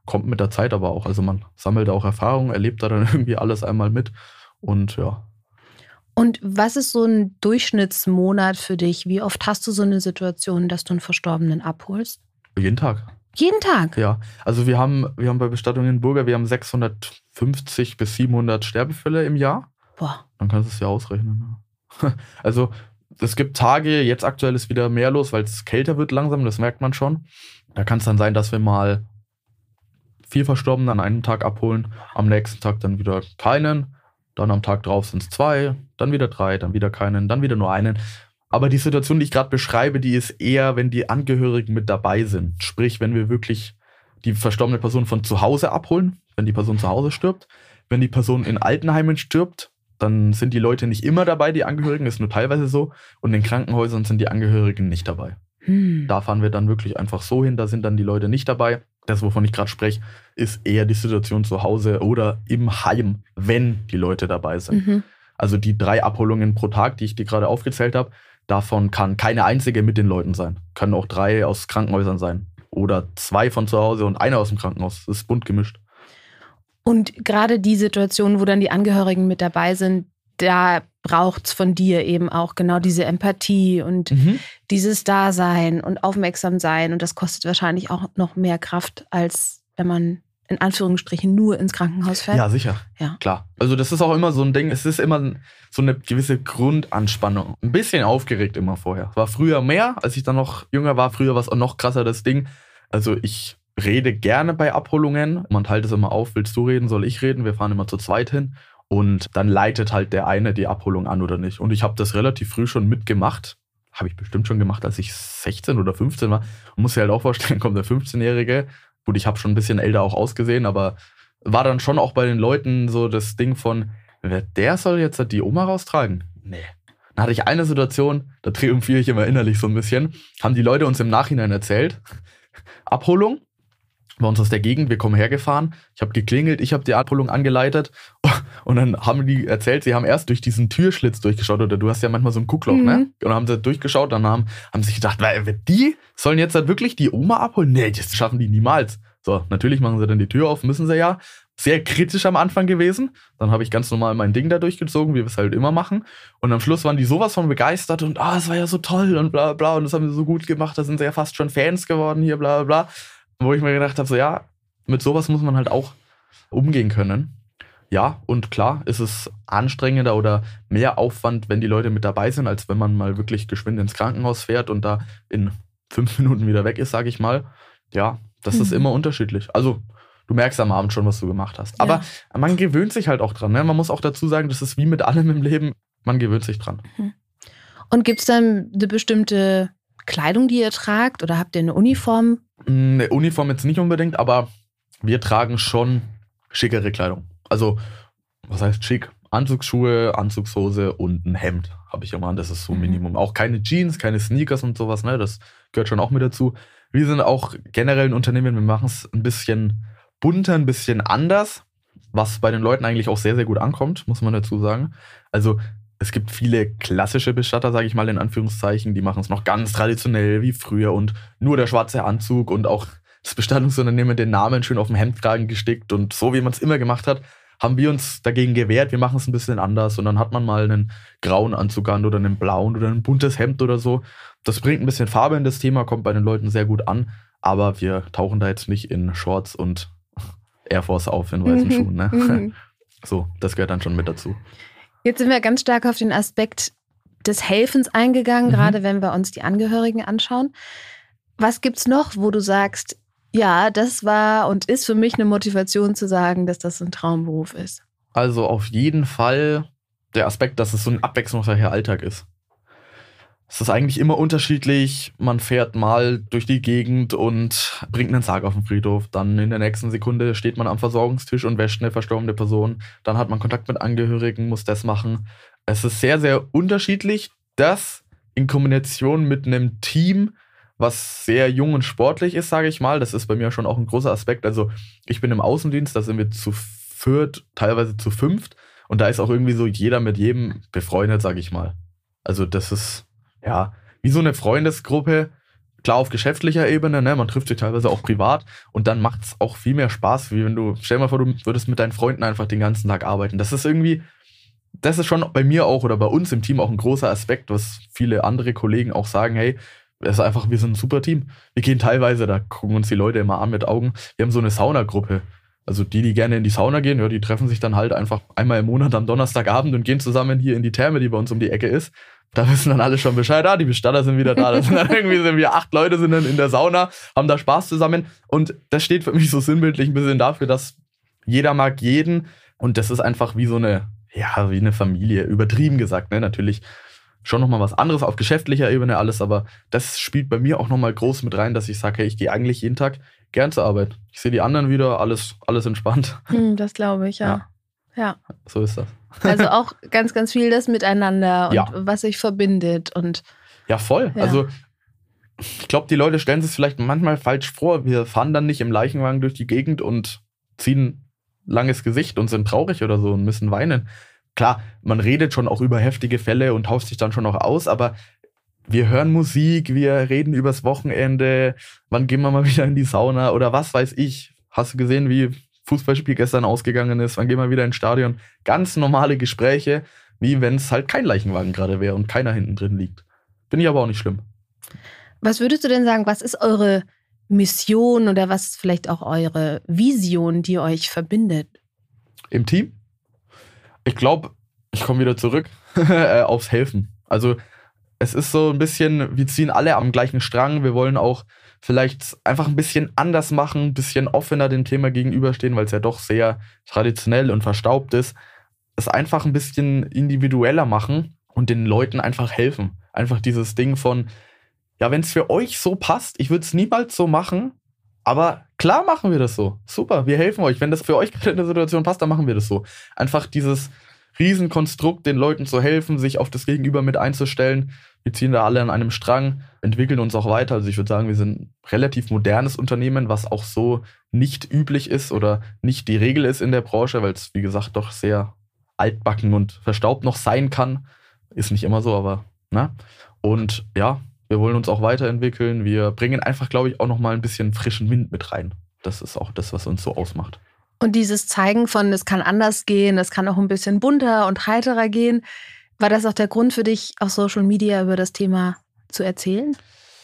B: kommt mit der Zeit aber auch. Also man sammelt auch Erfahrung, erlebt da dann irgendwie alles einmal mit und ja.
A: Und was ist so ein Durchschnittsmonat für dich? Wie oft hast du so eine Situation, dass du einen Verstorbenen abholst?
B: Jeden Tag.
A: Jeden Tag?
B: Ja, also wir haben, wir haben bei Bestattungen in Burger, wir haben sechshundertfünfzig bis siebenhundert Sterbefälle im Jahr.
A: Boah.
B: Dann kannst du es ja ausrechnen. Ne? Also es gibt Tage, jetzt aktuell ist wieder mehr los, weil es kälter wird langsam, das merkt man schon. Da kann es dann sein, dass wir mal vier Verstorbene an einem Tag abholen, am nächsten Tag dann wieder keinen, dann am Tag drauf sind es zwei, dann wieder drei, dann wieder keinen, dann wieder nur einen. Aber die Situation, die ich gerade beschreibe, die ist eher, wenn die Angehörigen mit dabei sind. Sprich, wenn wir wirklich die verstorbene Person von zu Hause abholen, wenn die Person zu Hause stirbt. Wenn die Person in Altenheimen stirbt, dann sind die Leute nicht immer dabei, die Angehörigen, ist nur teilweise so. Und in Krankenhäusern sind die Angehörigen nicht dabei. Hm. Da fahren wir dann wirklich einfach so hin, da sind dann die Leute nicht dabei. Das, wovon ich gerade spreche, ist eher die Situation zu Hause oder im Heim, wenn die Leute dabei sind. Mhm. Also die drei Abholungen pro Tag, die ich dir gerade aufgezählt habe, davon kann keine einzige mit den Leuten sein. Können auch drei aus Krankenhäusern sein. Oder zwei von zu Hause und einer aus dem Krankenhaus. Das ist bunt gemischt.
A: Und gerade die Situation, wo dann die Angehörigen mit dabei sind, da braucht es von dir eben auch genau diese Empathie und mhm. dieses Dasein und Aufmerksamsein. Und das kostet wahrscheinlich auch noch mehr Kraft, als wenn man in Anführungsstrichen nur ins Krankenhaus fährt.
B: Ja, sicher. Ja. Klar. Also das ist auch immer so ein Ding, es ist immer so eine gewisse Grundanspannung. Ein bisschen aufgeregt immer vorher. War früher mehr, als ich dann noch jünger war. Früher war es auch noch krasser, das Ding. Also ich rede gerne bei Abholungen. Man teilt es immer auf, willst du reden, soll ich reden? Wir fahren immer zu zweit hin. Und dann leitet halt der eine die Abholung an oder nicht. Und ich habe das relativ früh schon mitgemacht. Habe ich bestimmt schon gemacht, als ich sechzehn oder fünfzehn war. Man muss sich halt auch vorstellen, kommt der fünfzehnjährige. Gut, ich habe schon ein bisschen älter auch ausgesehen, aber war dann schon auch bei den Leuten so das Ding von, der soll jetzt die Oma raustragen? Nee. Dann hatte ich eine Situation, da triumphiere ich immer innerlich so ein bisschen, haben die Leute uns im Nachhinein erzählt, Abholung, bei uns aus der Gegend, wir kommen hergefahren, ich habe geklingelt, ich habe die Abholung angeleitet und dann haben die erzählt, sie haben erst durch diesen Türschlitz durchgeschaut, oder du hast ja manchmal so ein Guckloch, mhm. ne? Und dann haben sie durchgeschaut, dann haben, haben sich gedacht, die sollen jetzt halt wirklich die Oma abholen? Nee, das schaffen die niemals. So, natürlich machen sie dann die Tür auf, müssen sie ja. Sehr kritisch am Anfang gewesen. Dann habe ich ganz normal mein Ding da durchgezogen, wie wir es halt immer machen. Und am Schluss waren die sowas von begeistert und ah, es war ja so toll und bla bla und das haben sie so gut gemacht, da sind sie ja fast schon Fans geworden hier, bla bla. Wo ich mir gedacht habe, so ja, mit sowas muss man halt auch umgehen können. Ja, und klar ist es anstrengender oder mehr Aufwand, wenn die Leute mit dabei sind, als wenn man mal wirklich geschwind ins Krankenhaus fährt und da in fünf Minuten wieder weg ist, sage ich mal. Ja, das mhm. ist immer unterschiedlich. Also du merkst am Abend schon, was du gemacht hast. Aber ja. man gewöhnt sich halt auch dran. Ne? Man muss auch dazu sagen, das ist wie mit allem im Leben, man gewöhnt sich dran.
A: Und gibt es dann eine bestimmte Kleidung, die ihr tragt? Oder habt ihr eine Uniform?
B: Eine Uniform jetzt nicht unbedingt, aber wir tragen schon schickere Kleidung. Also, was heißt schick? Anzugsschuhe, Anzugshose und ein Hemd habe ich immer an. Das ist so ein Minimum. Auch keine Jeans, keine Sneakers und sowas. Ne? Das gehört schon auch mit dazu. Wir sind auch generell ein Unternehmen, wir machen es ein bisschen bunter, ein bisschen anders, was bei den Leuten eigentlich auch sehr, sehr gut ankommt, muss man dazu sagen. Also es gibt viele klassische Bestatter, sage ich mal in Anführungszeichen, die machen es noch ganz traditionell wie früher und nur der schwarze Anzug und auch das Bestattungsunternehmen den Namen schön auf dem Hemdkragen gestickt und so, wie man es immer gemacht hat, haben wir uns dagegen gewehrt, wir machen es ein bisschen anders und dann hat man mal einen grauen Anzug an oder einen blauen oder ein buntes Hemd oder so. Das bringt ein bisschen Farbe in das Thema, kommt bei den Leuten sehr gut an, aber wir tauchen da jetzt nicht in Shorts und Air Force auf in weißen mhm. Schuhen. Ne? Mhm. So, das gehört dann schon mit dazu.
A: Jetzt sind wir ganz stark auf den Aspekt des Helfens eingegangen, mhm. gerade wenn wir uns die Angehörigen anschauen. Was gibt's noch, wo du sagst, ja, das war und ist für mich eine Motivation zu sagen, dass das ein Traumberuf ist?
B: Also auf jeden Fall der Aspekt, dass es so ein abwechslungsreicher Alltag ist. Es ist eigentlich immer unterschiedlich. Man fährt mal durch die Gegend und bringt einen Sarg auf den Friedhof. Dann in der nächsten Sekunde steht man am Versorgungstisch und wäscht eine verstorbene Person. Dann hat man Kontakt mit Angehörigen, muss das machen. Es ist sehr, sehr unterschiedlich. Das in Kombination mit einem Team, was sehr jung und sportlich ist, sage ich mal. Das ist bei mir schon auch ein großer Aspekt. Also ich bin im Außendienst, da sind wir zu viert, teilweise zu fünft. Und da ist auch irgendwie so jeder mit jedem befreundet, sage ich mal. Also das ist... Ja, wie so eine Freundesgruppe, klar auf geschäftlicher Ebene, ne? Man trifft sich teilweise auch privat und dann macht es auch viel mehr Spaß, wie wenn du, stell dir mal vor, du würdest mit deinen Freunden einfach den ganzen Tag arbeiten. Das ist irgendwie, das ist schon bei mir auch oder bei uns im Team auch ein großer Aspekt, was viele andere Kollegen auch sagen, hey, es ist einfach, wir sind ein super Team. Wir gehen teilweise, da gucken uns die Leute immer an mit Augen, wir haben so eine Saunagruppe. Also die, die gerne in die Sauna gehen, ja, die treffen sich dann halt einfach einmal im Monat am Donnerstagabend und gehen zusammen hier in die Therme, die bei uns um die Ecke ist. Da wissen dann alle schon Bescheid, ah, die Bestatter sind wieder da. Das sind dann irgendwie sind wir acht Leute sind dann in der Sauna, haben da Spaß zusammen. Und das steht für mich so sinnbildlich ein bisschen dafür, dass jeder mag jeden. Und das ist einfach wie so eine, ja, wie eine Familie, übertrieben gesagt, ne? Natürlich schon nochmal was anderes auf geschäftlicher Ebene alles, aber das spielt bei mir auch nochmal groß mit rein, dass ich sage, hey, ich gehe eigentlich jeden Tag gern zur Arbeit. Ich sehe die anderen wieder, alles, alles entspannt.
A: Hm, das glaube ich, ja. ja. Ja.
B: So ist das.
A: Also auch ganz, ganz viel das Miteinander und
B: ja.
A: was sich verbindet. Und
B: ja, voll. Ja. Also ich glaube, die Leute stellen sich es vielleicht manchmal falsch vor. Wir fahren dann nicht im Leichenwagen durch die Gegend und ziehen langes Gesicht und sind traurig oder so und müssen weinen. Klar, man redet schon auch über heftige Fälle und tauscht sich dann schon auch aus, aber wir hören Musik, wir reden übers Wochenende, wann gehen wir mal wieder in die Sauna oder was weiß ich. Hast du gesehen, wie Fußballspiel gestern ausgegangen ist, wann gehen wir wieder ins Stadion? Ganz normale Gespräche, wie wenn es halt kein Leichenwagen gerade wäre und keiner hinten drin liegt. Bin ich aber auch nicht schlimm.
A: Was würdest du denn sagen, was ist eure Mission oder was ist vielleicht auch eure Vision, die euch verbindet?
B: Im Team? Ich glaube, ich komme wieder zurück aufs Helfen. Also es ist so ein bisschen, wir ziehen alle am gleichen Strang. Wir wollen auch vielleicht einfach ein bisschen anders machen, ein bisschen offener dem Thema gegenüberstehen, weil es ja doch sehr traditionell und verstaubt ist. Es einfach ein bisschen individueller machen und den Leuten einfach helfen. Einfach dieses Ding von, ja, wenn es für euch so passt, ich würde es niemals so machen, aber klar machen wir das so. Super, wir helfen euch. Wenn das für euch gerade in der Situation passt, dann machen wir das so. Einfach dieses Riesenkonstrukt, den Leuten zu helfen, sich auf das Gegenüber mit einzustellen. Wir ziehen da alle an einem Strang, entwickeln uns auch weiter. Also ich würde sagen, wir sind ein relativ modernes Unternehmen, was auch so nicht üblich ist oder nicht die Regel ist in der Branche, weil es, wie gesagt, doch sehr altbacken und verstaubt noch sein kann. Ist nicht immer so, aber ne? Und ja, wir wollen uns auch weiterentwickeln. Wir bringen einfach, glaube ich, auch noch mal ein bisschen frischen Wind mit rein. Das ist auch das, was uns so ausmacht.
A: Und dieses Zeigen von, es kann anders gehen, es kann auch ein bisschen bunter und heiterer gehen. War das auch der Grund für dich, auf Social Media über das Thema zu erzählen?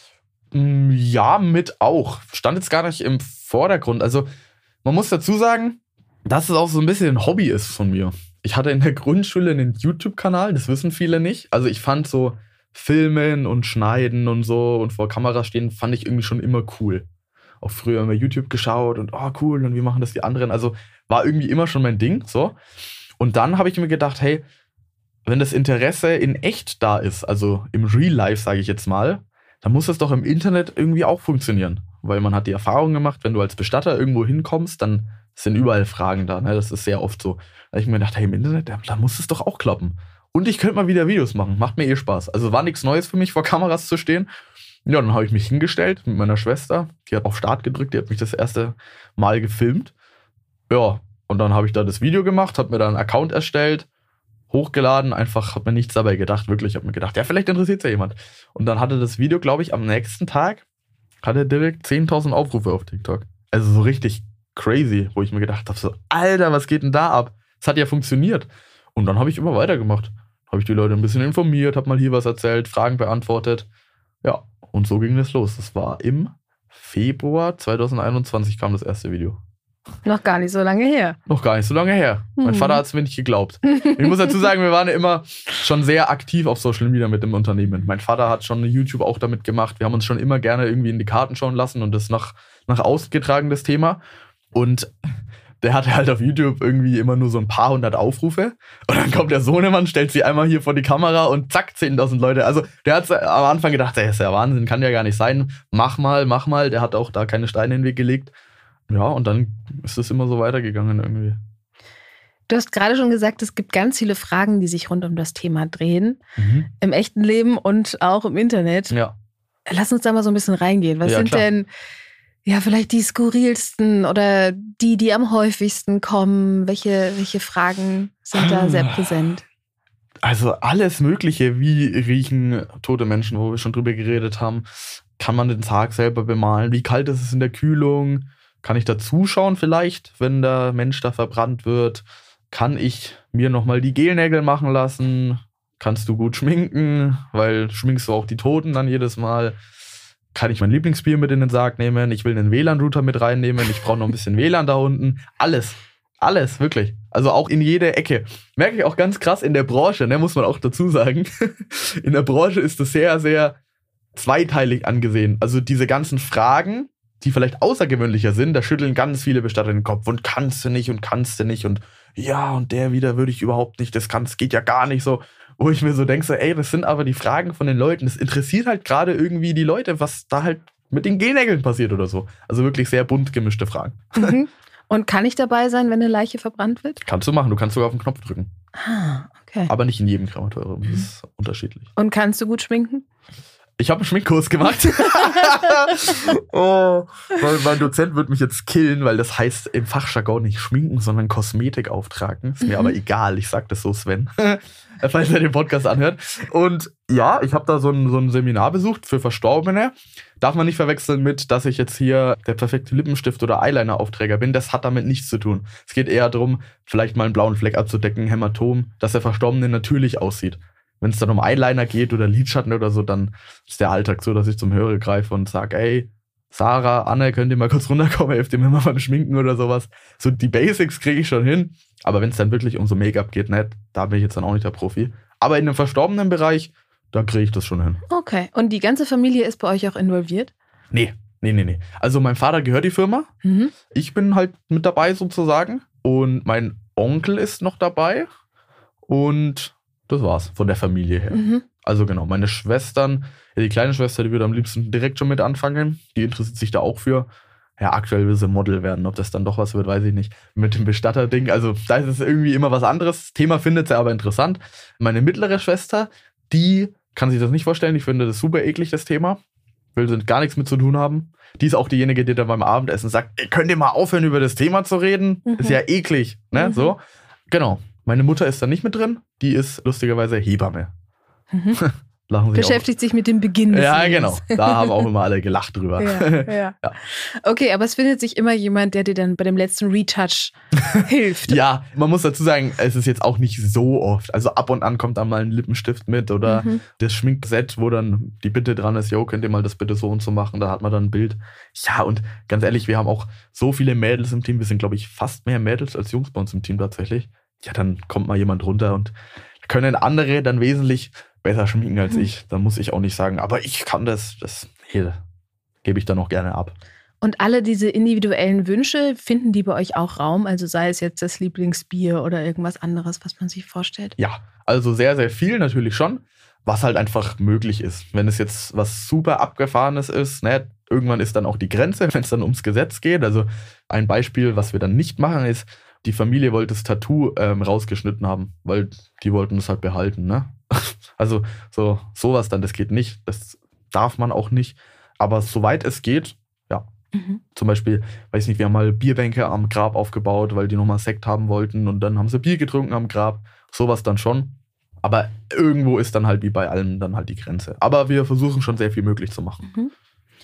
B: Ja, mit auch. Stand jetzt gar nicht im Vordergrund. Also man muss dazu sagen, dass es auch so ein bisschen ein Hobby ist von mir. Ich hatte in der Grundschule einen YouTube-Kanal, das wissen viele nicht. Also ich fand so Filmen und Schneiden und so und vor Kamera stehen, fand ich irgendwie schon immer cool. Auch früher immer YouTube geschaut und oh cool, und wie machen das die anderen? Also war irgendwie immer schon mein Ding, so. Und dann habe ich mir gedacht, hey, wenn das Interesse in echt da ist, also im Real Life, sage ich jetzt mal, dann muss das doch im Internet irgendwie auch funktionieren. Weil man hat die Erfahrung gemacht, wenn du als Bestatter irgendwo hinkommst, dann sind überall Fragen da, ne? Das ist sehr oft so. Da habe ich mir gedacht, hey, im Internet, da muss es doch auch klappen. Und ich könnte mal wieder Videos machen, macht mir eh Spaß. Also war nichts Neues für mich, vor Kameras zu stehen. Ja, dann habe ich mich hingestellt mit meiner Schwester. Die hat auf Start gedrückt, die hat mich das erste Mal gefilmt. Ja, und dann habe ich da das Video gemacht, habe mir da einen Account erstellt, hochgeladen, einfach, habe mir nichts dabei gedacht, wirklich. Ich habe mir gedacht, ja, vielleicht interessiert es ja jemand. Und dann hatte das Video, glaube ich, am nächsten Tag, hatte direkt zehntausend Aufrufe auf TikTok. Also so richtig crazy, wo ich mir gedacht habe, so, Alter, was geht denn da ab? Es hat ja funktioniert. Und dann habe ich immer weitergemacht. Habe ich die Leute ein bisschen informiert, habe mal hier was erzählt, Fragen beantwortet. Ja, und so ging das los. Das war im Februar zwanzig einundzwanzig kam das erste Video.
A: Noch gar nicht so lange her.
B: Noch gar nicht so lange her. Mein
A: Mhm.
B: Vater hat es mir nicht geglaubt. Ich muss dazu sagen, wir waren ja immer schon sehr aktiv auf Social Media mit dem Unternehmen. Mein Vater hat schon YouTube auch damit gemacht. Wir haben uns schon immer gerne irgendwie in die Karten schauen lassen und das nach, nach außen getragen, das Thema. Und der hatte halt auf YouTube irgendwie immer nur so ein paar hundert Aufrufe. Und dann kommt der Sohnemann, stellt sie einmal hier vor die Kamera und zack, zehntausend Leute. Also der hat am Anfang gedacht, das ist ja Wahnsinn, kann ja gar nicht sein. Mach mal, mach mal. Der hat auch da keine Steine in den Weg gelegt. Ja, und dann ist es immer so weitergegangen irgendwie.
A: Du hast gerade schon gesagt, es gibt ganz viele Fragen, die sich rund um das Thema drehen.
B: Mhm.
A: Im echten Leben und auch im Internet.
B: Ja.
A: Lass uns da mal so ein bisschen reingehen. Was
B: Ja,
A: sind
B: klar.
A: denn ja vielleicht die skurrilsten oder die, die am häufigsten kommen? Welche, welche Fragen sind da sehr präsent?
B: Also alles Mögliche, wie riechen tote Menschen, wo wir schon drüber geredet haben. Kann man den Sarg selber bemalen? Wie kalt ist es in der Kühlung? Kann ich da zuschauen vielleicht, wenn der Mensch da verbrannt wird? Kann ich mir nochmal die Gelnägel machen lassen? Kannst du gut schminken? Weil schminkst du auch die Toten dann jedes Mal? Kann ich mein Lieblingsbier mit in den Sarg nehmen? Ich will einen W L A N-Router mit reinnehmen. Ich brauche noch ein bisschen W L A N da unten. Alles. Alles, wirklich. Also auch in jede Ecke. Merke ich auch ganz krass in der Branche, ne, muss man auch dazu sagen. In der Branche ist das sehr, sehr zweiteilig angesehen. Also diese ganzen Fragen, die vielleicht außergewöhnlicher sind, da schütteln ganz viele Bestatter den Kopf und kannst du nicht und kannst du nicht und ja und der wieder würde ich überhaupt nicht, das kann, das geht ja gar nicht so. Wo ich mir so denke, so, ey, das sind aber die Fragen von den Leuten. Das interessiert halt gerade irgendwie die Leute, was da halt mit den Gelnägeln passiert oder so. Also wirklich sehr bunt gemischte Fragen.
A: Mhm. Und kann ich dabei sein, wenn eine Leiche verbrannt wird?
B: Kannst du machen, du kannst sogar auf den Knopf drücken.
A: Ah, okay.
B: Aber nicht in jedem Krematorium, das ist unterschiedlich.
A: Und kannst du gut schminken?
B: Ich habe einen Schminkkurs gemacht. Oh, weil mein Dozent wird mich jetzt killen, weil das heißt im Fachjargon nicht schminken, sondern Kosmetik auftragen. Ist mir aber egal, ich sag das so, Sven, falls er den Podcast anhört. Und ja, ich habe da so ein, so ein Seminar besucht für Verstorbene. Darf man nicht verwechseln mit, dass ich jetzt hier der perfekte Lippenstift- oder Eyeliner-Aufträger bin. Das hat damit nichts zu tun. Es geht eher darum, vielleicht mal einen blauen Fleck abzudecken, Hämatom, dass der Verstorbene natürlich aussieht. Wenn es dann um Eyeliner geht oder Lidschatten oder so, dann ist der Alltag so, dass ich zum Hörer greife und sage, ey, Sarah, Anne, könnt ihr mal kurz runterkommen, helft ihr mir mal beim Schminken oder sowas. So die Basics kriege ich schon hin, aber wenn es dann wirklich um so Make-up geht, ne, da bin ich jetzt dann auch nicht der Profi. Aber in dem verstorbenen Bereich, da kriege ich das schon hin.
A: Okay, und die ganze Familie ist bei euch auch involviert?
B: Nee, nee, nee, nee. Also mein Vater gehört die Firma,
A: Mhm.
B: ich bin halt mit dabei sozusagen und mein Onkel ist noch dabei und das war's von der Familie her.
A: Mhm.
B: Also genau, meine Schwestern, ja, die kleine Schwester, die würde am liebsten direkt schon mit anfangen. Die interessiert sich da auch für. Ja, aktuell will sie Model werden. Ob das dann doch was wird, weiß ich nicht. Mit dem Bestatter-Ding, also da ist es irgendwie immer was anderes. Das Thema findet sie aber interessant. Meine mittlere Schwester, die kann sich das nicht vorstellen. Ich finde das super eklig, das Thema. Will sie gar nichts mit zu tun haben. Die ist auch diejenige, die dann beim Abendessen sagt, ey, könnt ihr mal aufhören, über das Thema zu reden?
A: Mhm.
B: Ist ja eklig, ne?
A: Mhm.
B: So. Genau. Meine Mutter ist da nicht mit drin. Die ist lustigerweise Hebamme.
A: Mhm.
B: Lachen Sie
A: Beschäftigt sich mit dem Beginn des
B: Ja,
A: Lebens.
B: genau. Da haben auch immer alle gelacht drüber.
A: Ja, ja.
B: Ja.
A: Okay, aber es findet sich immer jemand, der dir dann bei dem letzten Retouch hilft.
B: Ja, man muss dazu sagen, es ist jetzt auch nicht so oft. Also ab und an kommt da mal ein Lippenstift mit oder
A: Mhm.
B: das Schminkset, wo dann die Bitte dran ist, yo, könnt ihr mal das bitte so und so machen, da hat man dann ein Bild. Ja, und ganz ehrlich, wir haben auch so viele Mädels im Team, wir sind, glaube ich, fast mehr Mädels als Jungs bei uns im Team tatsächlich. Ja, dann kommt mal jemand runter und können andere dann wesentlich besser schminken als
A: Mhm.
B: ich. Dann muss ich auch nicht sagen, aber ich kann das, das hier gebe ich dann auch gerne ab.
A: Und alle diese individuellen Wünsche, finden die bei euch auch Raum? Also sei es jetzt das Lieblingsbier oder irgendwas anderes, was man sich vorstellt?
B: Ja, also sehr, sehr viel natürlich schon, was halt einfach möglich ist. Wenn es jetzt was super Abgefahrenes ist, ne, irgendwann ist dann auch die Grenze, wenn es dann ums Gesetz geht. Also ein Beispiel, was wir dann nicht machen, ist, die Familie wollte das Tattoo ähm, rausgeschnitten haben, weil die wollten es halt behalten, ne? Also so sowas dann, das geht nicht, das darf man auch nicht. Aber soweit es geht, ja.
A: Mhm.
B: Zum Beispiel, weiß nicht, wir haben mal Bierbänke am Grab aufgebaut, weil die nochmal Sekt haben wollten und dann haben sie Bier getrunken am Grab. Sowas dann schon. Aber irgendwo ist dann halt wie bei allem dann halt die Grenze. Aber wir versuchen schon sehr viel möglich zu machen.
A: Mhm.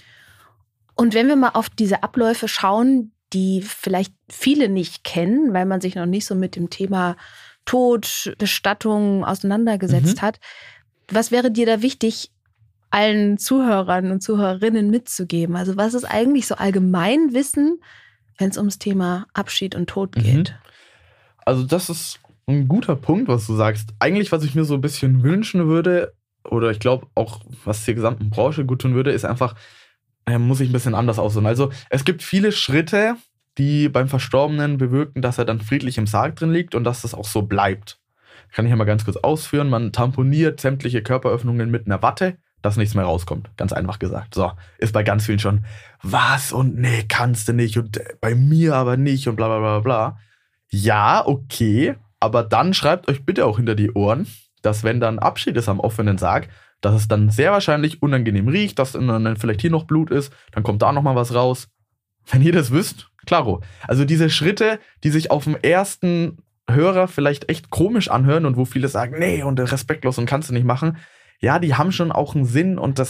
A: Und wenn wir mal auf diese Abläufe schauen, die vielleicht viele nicht kennen, weil man sich noch nicht so mit dem Thema Tod, Bestattung auseinandergesetzt
B: Mhm.
A: hat. Was wäre dir da wichtig, allen Zuhörern und Zuhörerinnen mitzugeben? Also was ist eigentlich so Allgemeinwissen, wenn es ums Thema Abschied und Tod geht?
B: Also das ist ein guter Punkt, was du sagst. Eigentlich, was ich mir so ein bisschen wünschen würde, oder ich glaube auch, was der gesamten Branche gut tun würde, ist einfach, äh, muss ich ein bisschen anders aussehen. Also es gibt viele Schritte, die beim Verstorbenen bewirken, dass er dann friedlich im Sarg drin liegt und dass das auch so bleibt. Kann ich ja mal ganz kurz ausführen. Man tamponiert sämtliche Körperöffnungen mit einer Watte, dass nichts mehr rauskommt. Ganz einfach gesagt. So, ist bei ganz vielen schon, was und nee, kannst du nicht und bei mir aber nicht und bla bla bla bla. Ja, okay, aber dann schreibt euch bitte auch hinter die Ohren, dass wenn dann Abschied ist am offenen Sarg, dass es dann sehr wahrscheinlich unangenehm riecht, dass dann vielleicht hier noch Blut ist, dann kommt da nochmal was raus. Wenn ihr das wisst, klaro. Also diese Schritte, die sich auf dem ersten Hörer vielleicht echt komisch anhören und wo viele sagen, nee, und respektlos und kannst du nicht machen, ja, die haben schon auch einen Sinn und das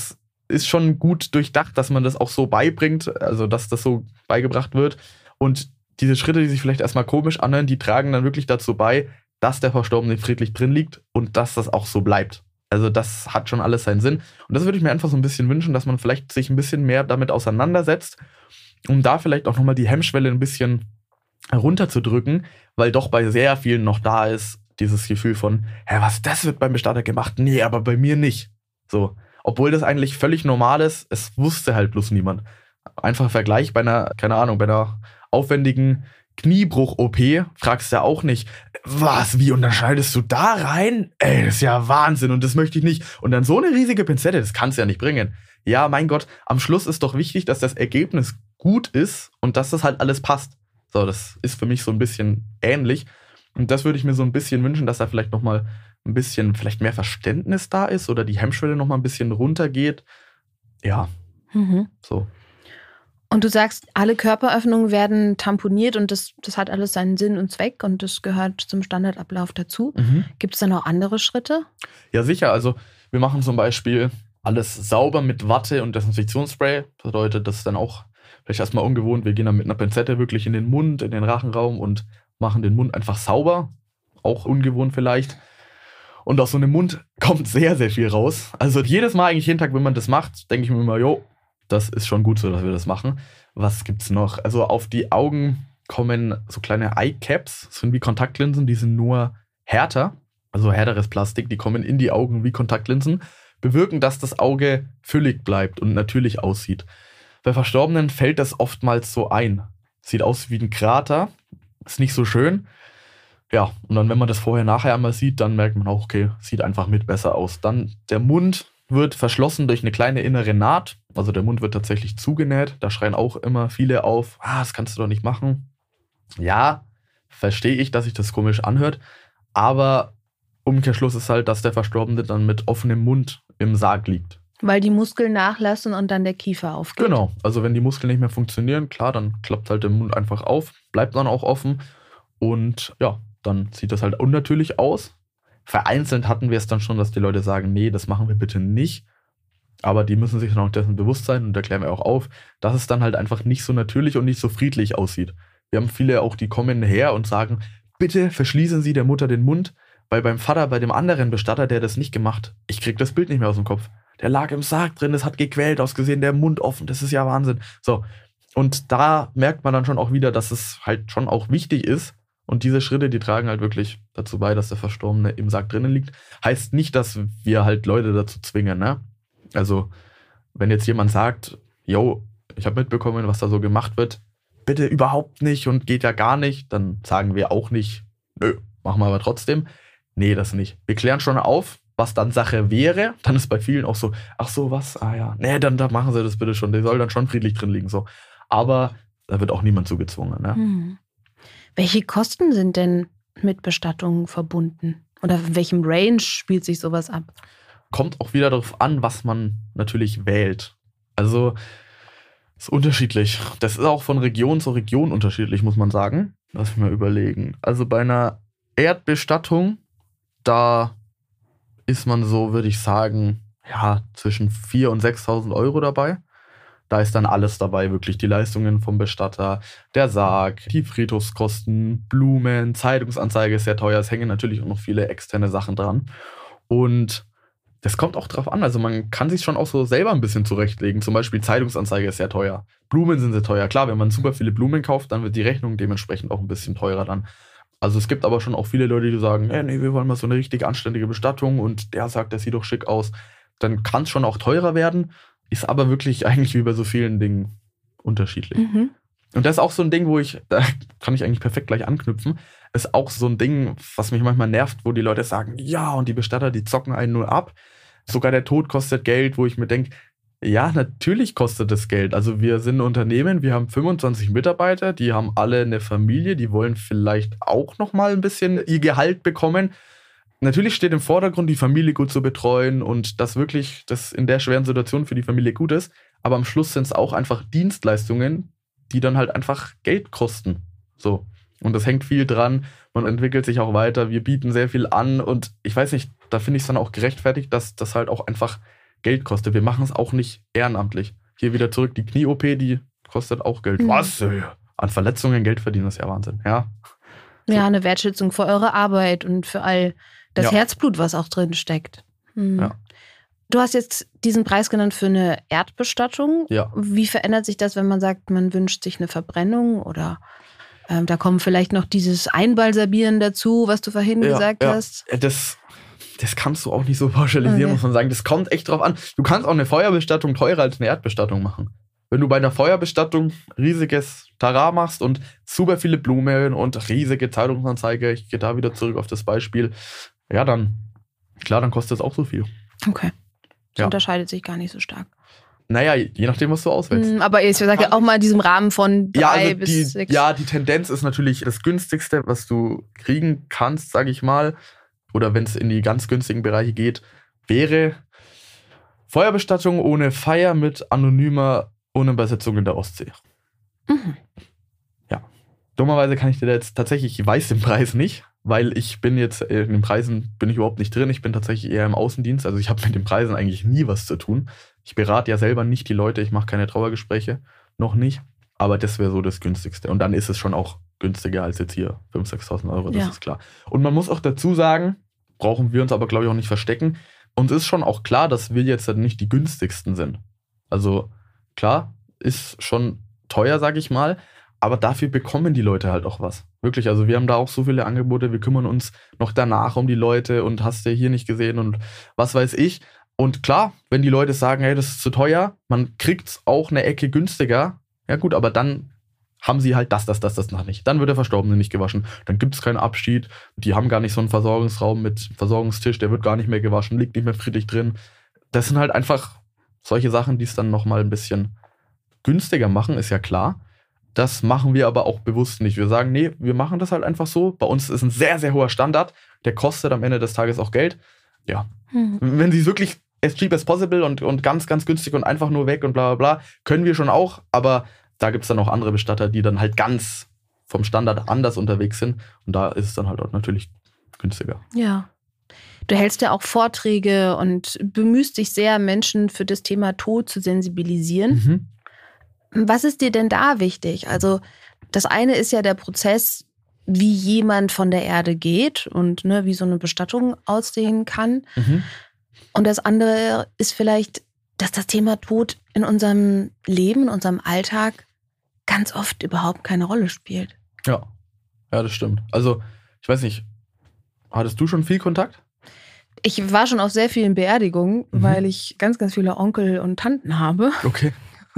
B: ist schon gut durchdacht, dass man das auch so beibringt, also dass das so beigebracht wird. Und diese Schritte, die sich vielleicht erstmal komisch anhören, die tragen dann wirklich dazu bei, dass der Verstorbene friedlich drin liegt und dass das auch so bleibt. Also das hat schon alles seinen Sinn. Und das würde ich mir einfach so ein bisschen wünschen, dass man vielleicht sich ein bisschen mehr damit auseinandersetzt, um da vielleicht auch nochmal die Hemmschwelle ein bisschen runterzudrücken, weil doch bei sehr vielen noch da ist dieses Gefühl von, hä, was, das wird beim Bestatter gemacht? Nee, aber bei mir nicht. So, obwohl das eigentlich völlig normal ist, es wusste halt bloß niemand. Einfach Vergleich bei einer, keine Ahnung, bei einer aufwendigen Kniebruch-O P fragst du ja auch nicht, was, wie unterscheidest du da rein? Ey, das ist ja Wahnsinn und das möchte ich nicht. Und dann so eine riesige Pinzette, das kannst du ja nicht bringen. Ja, mein Gott, am Schluss ist doch wichtig, dass das Ergebnis gut ist und dass das halt alles passt. So, das ist für mich so ein bisschen ähnlich. Und das würde ich mir so ein bisschen wünschen, dass da vielleicht nochmal ein bisschen, vielleicht mehr Verständnis da ist oder die Hemmschwelle nochmal ein bisschen runtergeht. Ja, mhm. so.
A: Und du sagst, alle Körperöffnungen werden tamponiert und das, das hat alles seinen Sinn und Zweck und das gehört zum Standardablauf dazu. Mhm. Gibt es da noch andere Schritte?
B: Ja, sicher. Also wir machen zum Beispiel alles sauber mit Watte und Desinfektionsspray. Das bedeutet, das ist dann auch vielleicht erstmal ungewohnt. Wir gehen dann mit einer Pinzette wirklich in den Mund, in den Rachenraum und machen den Mund einfach sauber. Auch ungewohnt vielleicht. Und aus so einem Mund kommt sehr, sehr viel raus. Also jedes Mal eigentlich jeden Tag, wenn man das macht, denke ich mir immer, jo, das ist schon gut so, dass wir das machen. Was gibt's noch? Also auf die Augen kommen so kleine Eye-Caps, das sind wie Kontaktlinsen, die sind nur härter, also härteres Plastik, die kommen in die Augen wie Kontaktlinsen, bewirken, dass das Auge füllig bleibt und natürlich aussieht. Bei Verstorbenen fällt das oftmals so ein. Sieht aus wie ein Krater, ist nicht so schön. Ja, und dann, wenn man das vorher nachher einmal sieht, dann merkt man auch, okay, sieht einfach mit besser aus. Dann der Mund wird verschlossen durch eine kleine innere Naht. Also der Mund wird tatsächlich zugenäht. Da schreien auch immer viele auf, ah, das kannst du doch nicht machen. Ja, verstehe ich, dass sich das komisch anhört. Aber Umkehrschluss ist halt, dass der Verstorbene dann mit offenem Mund im Sarg liegt.
A: Weil die Muskeln nachlassen und dann der Kiefer aufgeht.
B: Genau, also wenn die Muskeln nicht mehr funktionieren, klar, dann klappt halt der Mund einfach auf, bleibt dann auch offen. Und ja, dann sieht das halt unnatürlich aus. Vereinzelt hatten wir es dann schon, dass die Leute sagen, nee, das machen wir bitte nicht. Aber die müssen sich dann auch dessen bewusst sein und erklären wir auch auf, dass es dann halt einfach nicht so natürlich und nicht so friedlich aussieht. Wir haben viele auch, die kommen her und sagen, bitte verschließen Sie der Mutter den Mund, weil beim Vater, bei dem anderen Bestatter, der das nicht gemacht, ich krieg das Bild nicht mehr aus dem Kopf. Der lag im Sarg drin, es hat gequält ausgesehen, der Mund offen, das ist ja Wahnsinn. So, und da merkt man dann schon auch wieder, dass es halt schon auch wichtig ist. Und diese Schritte, die tragen halt wirklich dazu bei, dass der Verstorbene im Sarg drinnen liegt. Heißt nicht, dass wir halt Leute dazu zwingen, ne? Also, wenn jetzt jemand sagt, yo, ich habe mitbekommen, was da so gemacht wird, bitte überhaupt nicht und geht ja gar nicht, dann sagen wir auch nicht, nö, machen wir aber trotzdem. Nee, das nicht. Wir klären schon auf, was dann Sache wäre. Dann ist bei vielen auch so, ach so, was? Ah ja, nee, dann, dann machen sie das bitte schon. Der soll dann schon friedlich drin liegen, so. Aber da wird auch niemand zu gezwungen, ne?
A: Hm. Welche Kosten sind denn mit Bestattungen verbunden? Oder in welchem Range spielt sich sowas ab?
B: Kommt auch wieder darauf an, was man natürlich wählt. Also ist unterschiedlich. Das ist auch von Region zu Region unterschiedlich, muss man sagen. Lass mich mal überlegen. Also bei einer Erdbestattung, da ist man so, würde ich sagen, ja, zwischen viertausend und sechstausend Euro dabei. Da ist dann alles dabei, wirklich die Leistungen vom Bestatter, der Sarg, die Friedhofskosten, Blumen, Zeitungsanzeige ist sehr teuer. Es hängen natürlich auch noch viele externe Sachen dran. Und das kommt auch drauf an. Also man kann sich schon auch so selber ein bisschen zurechtlegen. Zum Beispiel Zeitungsanzeige ist sehr teuer. Blumen sind sehr teuer. Klar, wenn man super viele Blumen kauft, dann wird die Rechnung dementsprechend auch ein bisschen teurer dann. Also es gibt aber schon auch viele Leute, die sagen, hey, nee, wir wollen mal so eine richtig anständige Bestattung und der sagt, der sieht doch schick aus. Dann kann es schon auch teurer werden. Ist aber wirklich eigentlich wie bei so vielen Dingen unterschiedlich. Mhm. Und das ist auch so ein Ding, wo ich, da kann ich eigentlich perfekt gleich anknüpfen, ist auch so ein Ding, was mich manchmal nervt, wo die Leute sagen, ja, und die Bestatter, die zocken einen nur ab. Sogar der Tod kostet Geld, wo ich mir denke, ja, natürlich kostet das Geld. Also wir sind ein Unternehmen, wir haben fünfundzwanzig Mitarbeiter, die haben alle eine Familie, die wollen vielleicht auch nochmal ein bisschen ihr Gehalt bekommen. Natürlich steht im Vordergrund, die Familie gut zu betreuen und dass wirklich das in der schweren Situation für die Familie gut ist. Aber am Schluss sind es auch einfach Dienstleistungen, die dann halt einfach Geld kosten. So. Und das hängt viel dran. Man entwickelt sich auch weiter. Wir bieten sehr viel an. Und ich weiß nicht, da finde ich es dann auch gerechtfertigt, dass das halt auch einfach Geld kostet. Wir machen es auch nicht ehrenamtlich. Hier wieder zurück, die Knie-O P, die kostet auch Geld.
A: Mhm.
B: Was? An Verletzungen Geld verdienen, das ist ja Wahnsinn. Ja, so.
A: Ja, eine Wertschätzung für eure Arbeit und für all das
B: Ja.
A: Herzblut, was auch drin steckt. Mhm.
B: Ja.
A: Du hast jetzt diesen Preis genannt für eine Erdbestattung.
B: Ja.
A: Wie verändert sich das, wenn man sagt, man wünscht sich eine Verbrennung oder ähm, da kommen vielleicht noch dieses Einbalsamieren dazu, was du vorhin
B: Ja,
A: gesagt
B: ja.
A: hast?
B: Das, das kannst du auch nicht so pauschalisieren,
A: Okay.
B: muss man sagen. Das kommt echt drauf an. Du kannst auch eine Feuerbestattung teurer als eine Erdbestattung machen. Wenn du bei einer Feuerbestattung riesiges Tara machst und super viele Blumen und riesige Zeitungsanzeige, ich gehe da wieder zurück auf das Beispiel, ja, dann, klar, dann kostet es auch so viel.
A: Okay. Das
B: Ja.
A: unterscheidet sich gar nicht so stark.
B: Naja, je nachdem, was du auswählst.
A: Mhm, aber ich sage ja auch mal in diesem Rahmen von drei
B: Ja, also
A: bis
B: die,
A: sechs.
B: ja, die Tendenz ist natürlich das günstigste, was du kriegen kannst, sage ich mal. Oder wenn es in die ganz günstigen Bereiche geht, wäre Feuerbestattung ohne Feier mit anonymer Urnenbesetzung in der Ostsee.
A: Mhm.
B: Dummerweise kann ich dir jetzt tatsächlich, ich weiß den Preis nicht, weil ich bin jetzt, in den Preisen bin ich überhaupt nicht drin. Ich bin tatsächlich eher im Außendienst, also ich habe mit den Preisen eigentlich nie was zu tun. Ich berate ja selber nicht die Leute, ich mache keine Trauergespräche, noch nicht. Aber das wäre so das Günstigste. Und dann ist es schon auch günstiger als jetzt hier fünftausend, sechstausend Euro, das
A: Ja.
B: ist klar. Und man muss auch dazu sagen, brauchen wir uns aber, glaube ich, auch nicht verstecken, uns ist schon auch klar, dass wir jetzt nicht die günstigsten sind. Also klar, ist schon teuer, sage ich mal, aber dafür bekommen die Leute halt auch was. Wirklich, also wir haben da auch so viele Angebote, wir kümmern uns noch danach um die Leute und hast du hier nicht gesehen und was weiß ich. Und klar, wenn die Leute sagen, hey, das ist zu teuer, man kriegt auch eine Ecke günstiger, ja gut, aber dann haben sie halt das, das, das, das noch nicht. Dann wird der Verstorbene nicht gewaschen, dann gibt es keinen Abschied, die haben gar nicht so einen Versorgungsraum mit Versorgungstisch, der wird gar nicht mehr gewaschen, liegt nicht mehr friedlich drin. Das sind halt einfach solche Sachen, die es dann nochmal ein bisschen günstiger machen, ist ja klar. Das machen wir aber auch bewusst nicht. Wir sagen, nee, wir machen das halt einfach so. Bei uns ist ein sehr, sehr hoher Standard. Der kostet am Ende des Tages auch Geld. Ja.
A: Mhm.
B: Wenn sie es wirklich as cheap as possible und, und ganz, ganz günstig und einfach nur weg und bla bla bla, können wir schon auch. Aber da gibt es dann auch andere Bestatter, die dann halt ganz vom Standard anders unterwegs sind. Und da ist es dann halt auch natürlich günstiger.
A: Ja. Du hältst ja auch Vorträge und bemühst dich sehr, Menschen für das Thema Tod zu sensibilisieren.
B: Mhm.
A: Was ist dir denn da wichtig? Also das eine ist ja der Prozess, wie jemand von der Erde geht und ne, wie so eine Bestattung aussehen kann.
B: Mhm.
A: Und das andere ist vielleicht, dass das Thema Tod in unserem Leben, in unserem Alltag ganz oft überhaupt keine Rolle spielt.
B: Ja. Ja, das stimmt. Also, ich weiß nicht, hattest du schon viel Kontakt?
A: Ich war schon auf sehr vielen Beerdigungen,
B: Mhm.
A: weil ich ganz, ganz viele Onkel und Tanten habe
B: Okay.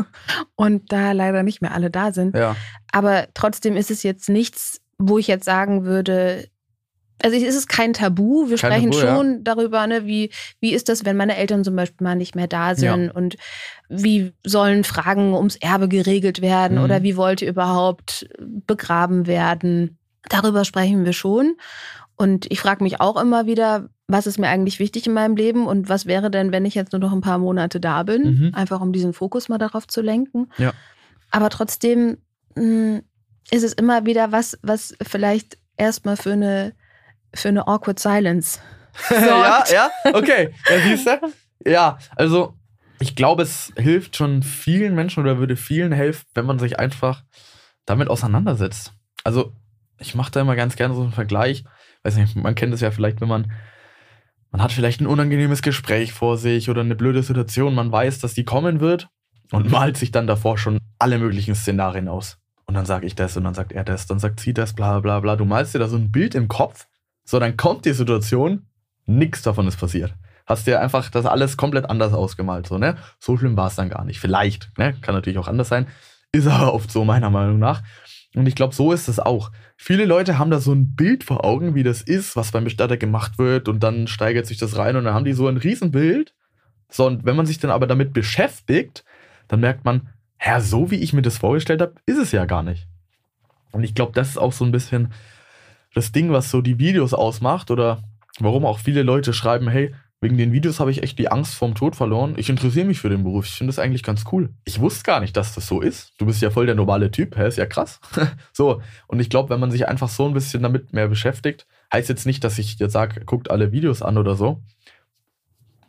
A: und da leider nicht mehr alle da sind.
B: Ja.
A: Aber trotzdem ist es jetzt nichts, wo ich jetzt sagen würde, also es ist kein Tabu. Wir
B: Kein
A: sprechen
B: Tabu,
A: schon
B: ja.
A: darüber, ne, wie, wie ist das, wenn meine Eltern zum Beispiel mal nicht mehr da sind
B: Ja.
A: und wie sollen Fragen ums Erbe geregelt werden
B: Mhm.
A: oder wie wollt ihr überhaupt begraben werden? Darüber sprechen wir schon. Und ich frage mich auch immer wieder, was ist mir eigentlich wichtig in meinem Leben und was wäre denn, wenn ich jetzt nur noch ein paar Monate da bin,
B: Mhm.
A: einfach um diesen Fokus mal darauf zu lenken.
B: Ja.
A: Aber trotzdem mh, ist es immer wieder was, was vielleicht erstmal für eine, für eine awkward silence
B: ja,
A: sorgt.
B: ja, okay. Ja, siehst du? Ja, also ich glaube, es hilft schon vielen Menschen oder würde vielen helfen, wenn man sich einfach damit auseinandersetzt. Also ich mache da immer ganz gerne so einen Vergleich. Weiß nicht, man kennt es ja vielleicht, wenn man man hat vielleicht ein unangenehmes Gespräch vor sich oder eine blöde Situation, man weiß, dass die kommen wird und malt sich dann davor schon alle möglichen Szenarien aus. Und dann sage ich das und dann sagt er das, dann sagt sie das, bla bla bla. Du malst dir da so ein Bild im Kopf, so dann kommt die Situation, nichts davon ist passiert. Hast dir einfach das alles komplett anders ausgemalt. So, ne? So schlimm war es dann gar nicht. Vielleicht, ne? Kann natürlich auch anders sein. Ist aber oft so, meiner Meinung nach. Und ich glaube, so ist es auch. Viele Leute haben da so ein Bild vor Augen, wie das ist, was beim Bestatter gemacht wird und dann steigert sich das rein und dann haben die so ein Riesenbild. So, und wenn man sich dann aber damit beschäftigt, dann merkt man, ja, so wie ich mir das vorgestellt habe, ist es ja gar nicht. Und ich glaube, das ist auch so ein bisschen das Ding, was so die Videos ausmacht oder warum auch viele Leute schreiben, hey, wegen den Videos habe ich echt die Angst vorm Tod verloren. Ich interessiere mich für den Beruf. Ich finde das eigentlich ganz cool. Ich wusste gar nicht, dass das so ist. Du bist ja voll der normale Typ. Hä? Ist ja krass. So. Und ich glaube, wenn man sich einfach so ein bisschen damit mehr beschäftigt, heißt jetzt nicht, dass ich jetzt sage, guckt alle Videos an oder so.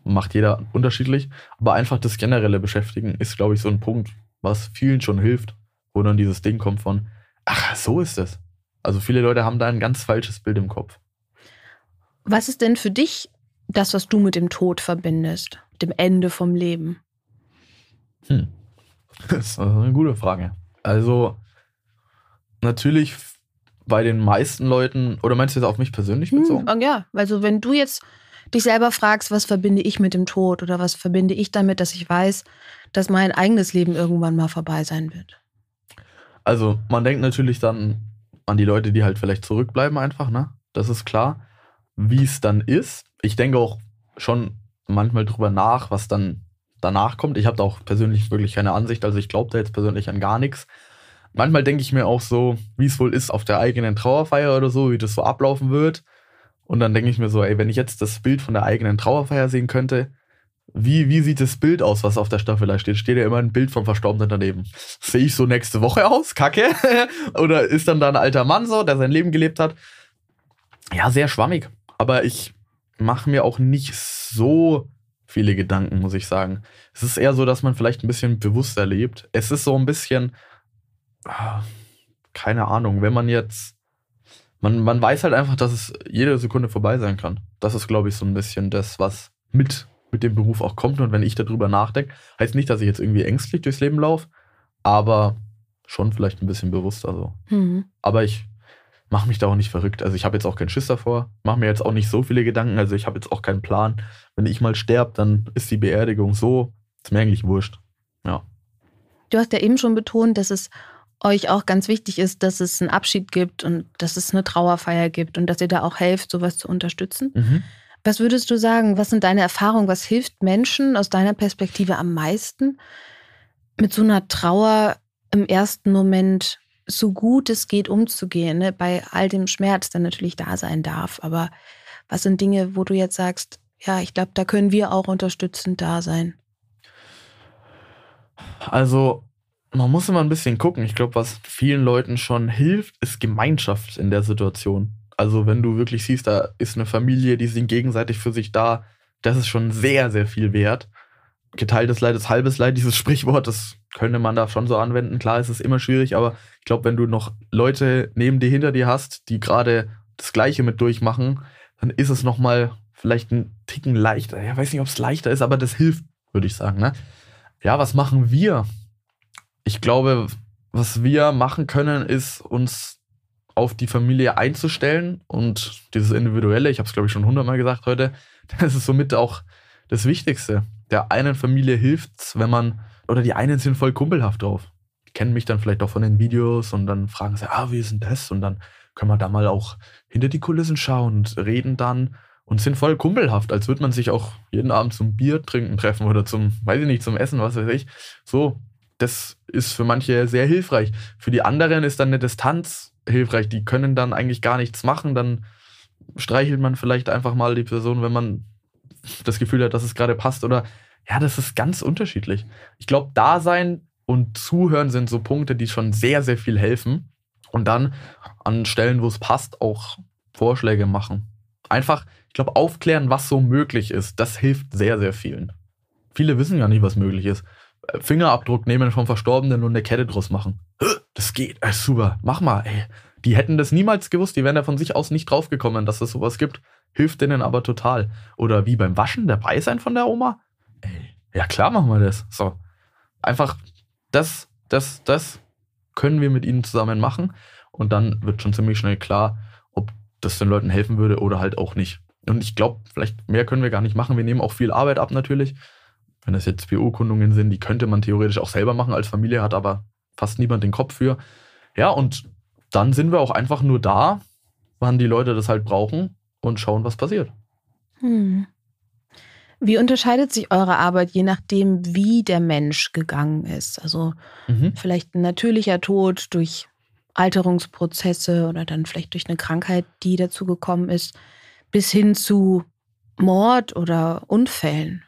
B: macht jeder unterschiedlich. Aber einfach das generelle Beschäftigen ist, glaube ich, so ein Punkt, was vielen schon hilft, wo dann dieses Ding kommt von, ach, so ist es. Also viele Leute haben da ein ganz falsches Bild im Kopf.
A: Was ist denn für dich das, was du mit dem Tod verbindest, mit dem Ende vom Leben?
B: Hm. Das ist eine gute Frage. Also natürlich bei den meisten Leuten, oder meinst du jetzt auf mich persönlich bezogen?
A: Hm, ja, also wenn du jetzt dich selber fragst, was verbinde ich mit dem Tod oder was verbinde ich damit, dass ich weiß, dass mein eigenes Leben irgendwann mal vorbei sein wird.
B: Also man denkt natürlich dann an die Leute, die halt vielleicht zurückbleiben einfach, ne? Das ist klar. Wie es dann ist, ich denke auch schon manchmal drüber nach, was dann danach kommt. Ich habe da auch persönlich wirklich keine Ansicht, also ich glaube da jetzt persönlich an gar nichts. Manchmal denke ich mir auch so, wie es wohl ist auf der eigenen Trauerfeier oder so, wie das so ablaufen wird. Und dann denke ich mir so, ey, wenn ich jetzt das Bild von der eigenen Trauerfeier sehen könnte, wie, wie sieht das Bild aus, was auf der Staffelei steht? Steht ja immer ein Bild vom Verstorbenen daneben. Sehe ich so nächste Woche aus? Kacke? Oder ist dann da ein alter Mann so, der sein Leben gelebt hat? Ja, sehr schwammig. Aber ich mache mir auch nicht so viele Gedanken, muss ich sagen. Es ist eher so, dass man vielleicht ein bisschen bewusster lebt. Es ist so ein bisschen, keine Ahnung, wenn man jetzt, man, man weiß halt einfach, dass es jede Sekunde vorbei sein kann. Das ist, glaube ich, so ein bisschen das, was mit, mit dem Beruf auch kommt. Und wenn ich darüber nachdenke, heißt nicht, dass ich jetzt irgendwie ängstlich durchs Leben laufe, aber schon vielleicht ein bisschen bewusster so. Mhm. Aber ich mache mich da auch nicht verrückt. Also ich habe jetzt auch keinen Schiss davor, mache mir jetzt auch nicht so viele Gedanken. Also ich habe jetzt auch keinen Plan. Wenn ich mal sterbe, dann ist die Beerdigung so, ist mir eigentlich wurscht. Ja.
A: Du hast ja eben schon betont, dass es euch auch ganz wichtig ist, dass es einen Abschied gibt und dass es eine Trauerfeier gibt und dass ihr da auch helft, sowas zu unterstützen. Mhm. Was würdest du sagen, was sind deine Erfahrungen, was hilft Menschen aus deiner Perspektive am meisten, mit so einer Trauer im ersten Moment so gut es geht umzugehen, ne? Bei all dem Schmerz, der natürlich da sein darf. Aber was sind Dinge, wo du jetzt sagst, ja, ich glaube, da können wir auch unterstützend da sein?
B: Also man muss immer ein bisschen gucken. Ich glaube, was vielen Leuten schon hilft, ist Gemeinschaft in der Situation. Also wenn du wirklich siehst, da ist eine Familie, die sind gegenseitig für sich da, das ist schon sehr, sehr viel wert. Geteiltes Leid ist halbes Leid, dieses Sprichwort, das könnte man da schon so anwenden. Klar, es ist immer schwierig, aber ich glaube, wenn du noch Leute neben dir, hinter dir hast, die gerade das Gleiche mit durchmachen, dann ist es nochmal vielleicht ein Ticken leichter. Ich weiß nicht, ob es leichter ist, aber das hilft, würde ich sagen. Ne? Ja, was machen wir? Ich glaube, was wir machen können, ist uns auf die Familie einzustellen und dieses Individuelle, ich habe es glaube ich schon hundertmal gesagt heute, das ist somit auch das Wichtigste. Der einen Familie hilft's, wenn man, oder die einen sind voll kumpelhaft drauf. Die kennen mich dann vielleicht auch von den Videos und dann fragen sie, ah, wie ist denn das? Und dann können wir da mal auch hinter die Kulissen schauen und reden dann und sind voll kumpelhaft, als würde man sich auch jeden Abend zum Bier trinken treffen oder zum, weiß ich nicht, zum Essen, was weiß ich. So, das ist für manche sehr hilfreich. Für die anderen ist dann eine Distanz hilfreich. Die können dann eigentlich gar nichts machen. Dann streichelt man vielleicht einfach mal die Person, wenn man das Gefühl hat, dass es gerade passt. Oder ja, das ist ganz unterschiedlich. Ich glaube, Dasein und Zuhören sind so Punkte, die schon sehr, sehr viel helfen. Und dann an Stellen, wo es passt, auch Vorschläge machen. Einfach, ich glaube, aufklären, was so möglich ist, das hilft sehr, sehr vielen. Viele wissen ja nicht, was möglich ist. Fingerabdruck nehmen vom Verstorbenen und eine Kette draus machen. Das geht, ey, super, mach mal, ey. Die hätten das niemals gewusst, die wären ja von sich aus nicht draufgekommen, dass es sowas gibt. Hilft denen aber total. Oder wie beim Waschen dabei sein von der Oma? Ey, ja klar machen wir das. So, einfach das, das, das können wir mit ihnen zusammen machen und dann wird schon ziemlich schnell klar, ob das den Leuten helfen würde oder halt auch nicht. Und ich glaube, vielleicht mehr können wir gar nicht machen. Wir nehmen auch viel Arbeit ab natürlich. Wenn das jetzt Beurkundungen sind, die könnte man theoretisch auch selber machen als Familie, hat aber fast niemand den Kopf für. Ja, und dann sind wir auch einfach nur da, wann die Leute das halt brauchen und schauen, was passiert.
A: Hm. Wie unterscheidet sich eure Arbeit je nachdem, wie der Mensch gegangen ist? Also mhm. vielleicht ein natürlicher Tod durch Alterungsprozesse oder dann vielleicht durch eine Krankheit, die dazu gekommen ist, bis hin zu Mord oder Unfällen?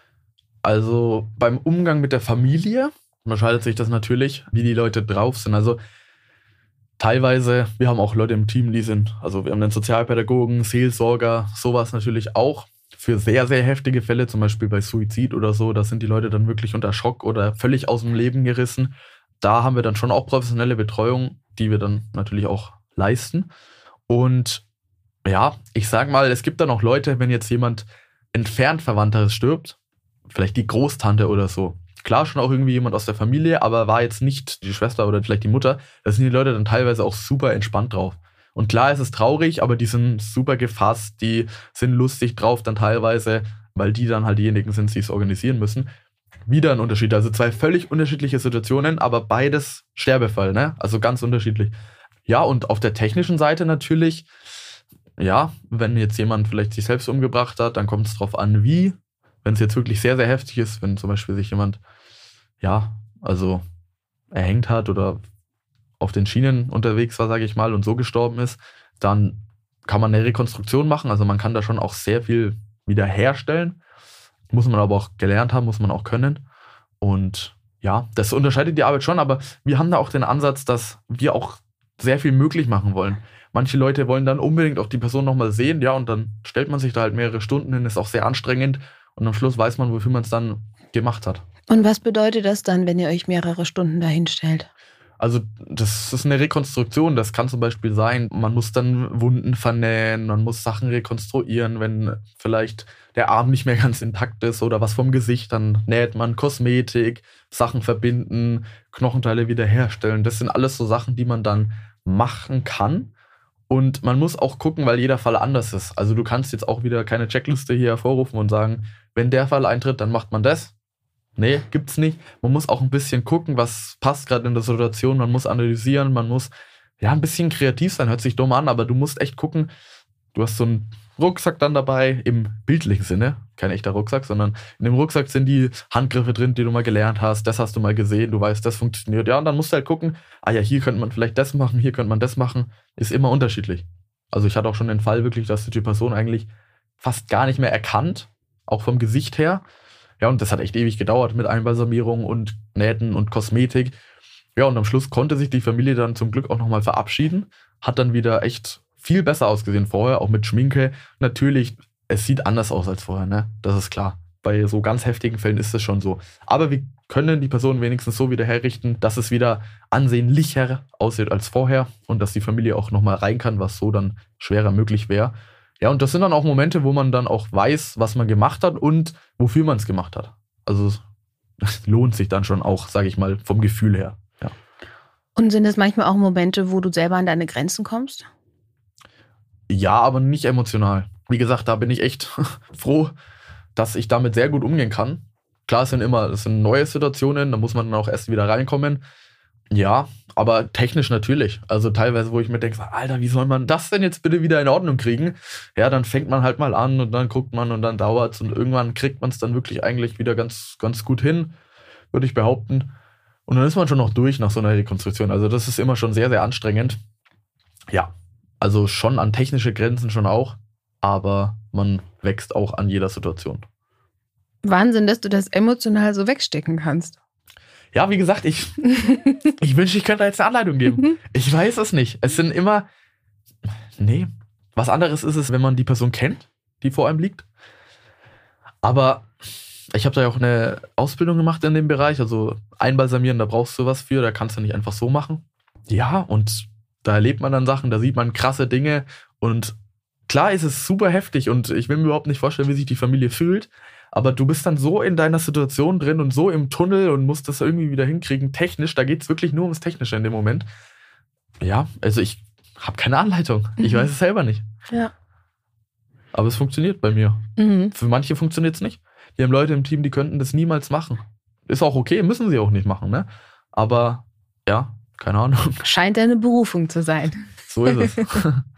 B: Also beim Umgang mit der Familie unterscheidet sich das natürlich, wie die Leute drauf sind. Also teilweise, wir haben auch Leute im Team, die sind, also wir haben einen Sozialpädagogen, Seelsorger, sowas natürlich auch. für sehr, sehr heftige Fälle, zum Beispiel bei Suizid oder so, da sind die Leute dann wirklich unter Schock oder völlig aus dem Leben gerissen. Da haben wir dann schon auch professionelle Betreuung, die wir dann natürlich auch leisten. Und ja, ich sag mal, es gibt dann auch Leute, wenn jetzt jemand entfernt Verwandteres stirbt, vielleicht die Großtante oder so. Klar, schon auch irgendwie jemand aus der Familie, aber war jetzt nicht die Schwester oder vielleicht die Mutter. Da sind die Leute dann teilweise auch super entspannt drauf. Und klar, es ist traurig, aber die sind super gefasst, die sind lustig drauf dann teilweise, weil die dann halt diejenigen sind, die es organisieren müssen. Wieder ein Unterschied. Also zwei völlig unterschiedliche Situationen, aber beides Sterbefall, ne? Also ganz unterschiedlich. Ja, und auf der technischen Seite natürlich, ja, wenn jetzt jemand vielleicht sich selbst umgebracht hat, dann kommt es drauf an, wie. Wenn es jetzt wirklich sehr, sehr heftig ist, wenn zum Beispiel sich jemand, ja, also erhängt hat oder auf den Schienen unterwegs war, sage ich mal, und so gestorben ist, dann kann man eine Rekonstruktion machen. Also man kann da schon auch sehr viel wieder herstellen. Muss man aber auch gelernt haben, muss man auch können. Und ja, das unterscheidet die Arbeit schon, aber wir haben da auch den Ansatz, dass wir auch sehr viel möglich machen wollen. Manche Leute wollen dann unbedingt auch die Person nochmal sehen, ja, und dann stellt man sich da halt mehrere Stunden hin, ist auch sehr anstrengend und am Schluss weiß man, wofür man es dann gemacht hat.
A: Und was bedeutet das dann, wenn ihr euch mehrere Stunden dahin stellt?
B: Also das ist eine Rekonstruktion, das kann zum Beispiel sein, man muss dann Wunden vernähen, man muss Sachen rekonstruieren, wenn vielleicht der Arm nicht mehr ganz intakt ist oder was vom Gesicht, dann näht man Kosmetik, Sachen verbinden, Knochenteile wiederherstellen. Das sind alles so Sachen, die man dann machen kann. Und man muss auch gucken, weil jeder Fall anders ist. Also du kannst jetzt auch wieder keine Checkliste hier hervorrufen und sagen, wenn der Fall eintritt, dann macht man das. Nee, gibt's nicht. Man muss auch ein bisschen gucken, was passt gerade in der Situation. Man muss analysieren, man muss ja ein bisschen kreativ sein. Hört sich dumm an, aber du musst echt gucken. Du hast so einen Rucksack dann dabei, im bildlichen Sinne. Kein echter Rucksack, sondern in dem Rucksack sind die Handgriffe drin, die du mal gelernt hast. Das hast du mal gesehen, du weißt, das funktioniert. Ja, und dann musst du halt gucken, ah ja, hier könnte man vielleicht das machen, hier könnte man das machen. Ist immer unterschiedlich. Also ich hatte auch schon den Fall wirklich, dass du die Person eigentlich fast gar nicht mehr erkannt, auch vom Gesicht her. Ja, und das hat echt ewig gedauert mit Einbalsamierung und Nähten und Kosmetik. Ja, und am Schluss konnte sich die Familie dann zum Glück auch nochmal verabschieden. Hat dann wieder echt viel besser ausgesehen vorher, auch mit Schminke. Natürlich, es sieht anders aus als vorher, ne? Das ist klar. Bei so ganz heftigen Fällen ist es schon so. Aber wir können die Person wenigstens so wieder herrichten, dass es wieder ansehnlicher aussieht als vorher und dass die Familie auch nochmal rein kann, was so dann schwerer möglich wäre. Ja, und das sind dann auch Momente, wo man dann auch weiß, was man gemacht hat und wofür man es gemacht hat. Also das lohnt sich dann schon auch, sage ich mal, vom Gefühl her. Ja.
A: Und sind es manchmal auch Momente, wo du selber an deine Grenzen kommst?
B: Ja, aber nicht emotional. Wie gesagt, da bin ich echt froh, dass ich damit sehr gut umgehen kann. Klar, es sind immer, es sind neue Situationen, da muss man dann auch erst wieder reinkommen. Ja, aber technisch natürlich. Also teilweise, wo ich mir denke, Alter, wie soll man das denn jetzt bitte wieder in Ordnung kriegen? Ja, dann fängt man halt mal an und dann guckt man und dann dauert es und irgendwann kriegt man es dann wirklich eigentlich wieder ganz, ganz gut hin, würde ich behaupten. Und dann ist man schon noch durch nach so einer Rekonstruktion. Also das ist immer schon sehr, sehr anstrengend. Ja, also schon an technische Grenzen schon auch, aber man wächst auch an jeder Situation.
A: Wahnsinn, dass du das emotional so wegstecken kannst.
B: Ja, wie gesagt, ich, ich wünsche, ich könnte da jetzt eine Anleitung geben. Ich weiß es nicht. Es sind immer, nee, was anderes ist es, wenn man die Person kennt, die vor einem liegt. Aber ich habe da ja auch eine Ausbildung gemacht in dem Bereich, also einbalsamieren, da brauchst du was für, da kannst du nicht einfach so machen. Ja, und da erlebt man dann Sachen, da sieht man krasse Dinge und klar ist es super heftig und ich will mir überhaupt nicht vorstellen, wie sich die Familie fühlt. Aber du bist dann so in deiner Situation drin und so im Tunnel und musst das irgendwie wieder hinkriegen. Technisch, da geht es wirklich nur ums Technische in dem Moment. Ja, also ich habe keine Anleitung. Ich
A: Mhm.
B: weiß es selber nicht.
A: Ja.
B: Aber es funktioniert bei mir.
A: Mhm.
B: Für manche funktioniert es nicht. Wir haben Leute im Team, die könnten das niemals machen. Ist auch okay, müssen sie auch nicht machen, ne? Aber ja, keine Ahnung.
A: Scheint deine Berufung zu sein.
B: So ist es.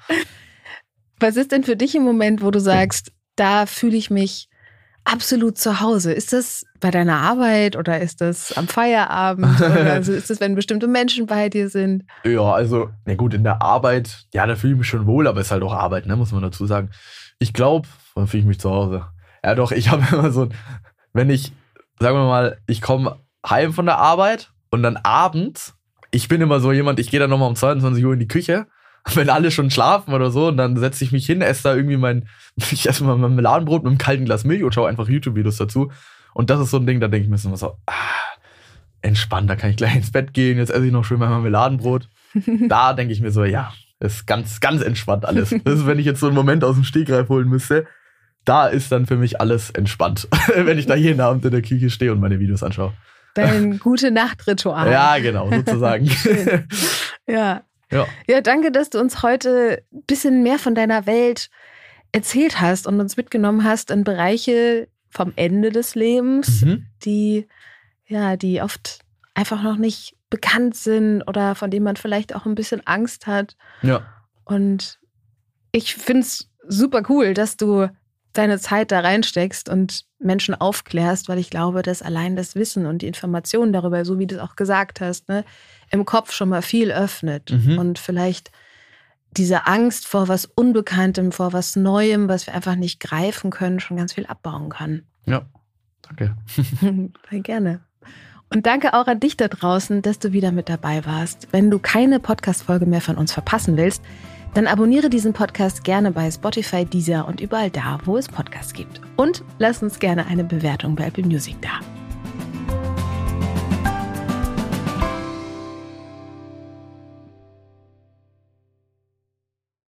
A: Was ist denn für dich im Moment, wo du sagst, da fühle ich mich absolut zu Hause? Ist das bei deiner Arbeit oder ist das am Feierabend? Oder also ist das, wenn bestimmte Menschen bei dir sind?
B: Ja, also, na gut, in der Arbeit, ja, da fühle ich mich schon wohl, aber es ist halt auch Arbeit, ne, muss man dazu sagen. Ich glaube, dann fühle ich mich zu Hause. Ja doch, ich habe immer so, wenn ich, sagen wir mal, ich komme heim von der Arbeit und dann abends, ich bin immer so jemand, ich gehe dann nochmal um zweiundzwanzig Uhr in die Küche, wenn alle schon schlafen oder so, und dann setze ich mich hin, esse da irgendwie mein, ich esse mal Marmeladenbrot mit einem kalten Glas Milch und schaue einfach YouTube-Videos dazu. Und das ist so ein Ding, da denke ich mir so, ah, entspannt, da kann ich gleich ins Bett gehen, jetzt esse ich noch schön mein Marmeladenbrot. Da denke ich mir so, ja, ist ganz, ganz entspannt alles. Das ist, wenn ich jetzt so einen Moment aus dem Stegreif holen müsste, da ist dann für mich alles entspannt, wenn ich da jeden Abend in der Küche stehe und meine Videos anschaue.
A: Dein Gute-Nacht-Ritual.
B: Ja, genau, sozusagen.
A: ja.
B: ja.
A: Ja, danke, dass du uns heute ein bisschen mehr von deiner Welt erzählt hast und uns mitgenommen hast in Bereiche vom Ende des Lebens, mhm. die, ja, die oft einfach noch nicht bekannt sind oder von denen man vielleicht auch ein bisschen Angst hat.
B: Ja.
A: Und ich finde es super cool, dass du deine Zeit da reinsteckst und Menschen aufklärst, weil ich glaube, dass allein das Wissen und die Informationen darüber, so wie du es auch gesagt hast, ne, im Kopf schon mal viel öffnet mhm. und vielleicht diese Angst vor was Unbekanntem, vor was Neuem, was wir einfach nicht greifen können, schon ganz viel abbauen kann.
B: Ja, danke.
A: Sehr gerne. Und danke auch an dich da draußen, dass du wieder mit dabei warst. Wenn du keine Podcast-Folge mehr von uns verpassen willst, dann abonniere diesen Podcast gerne bei Spotify, Deezer und überall da, wo es Podcasts gibt. Und lass uns gerne eine Bewertung bei Apple Music da.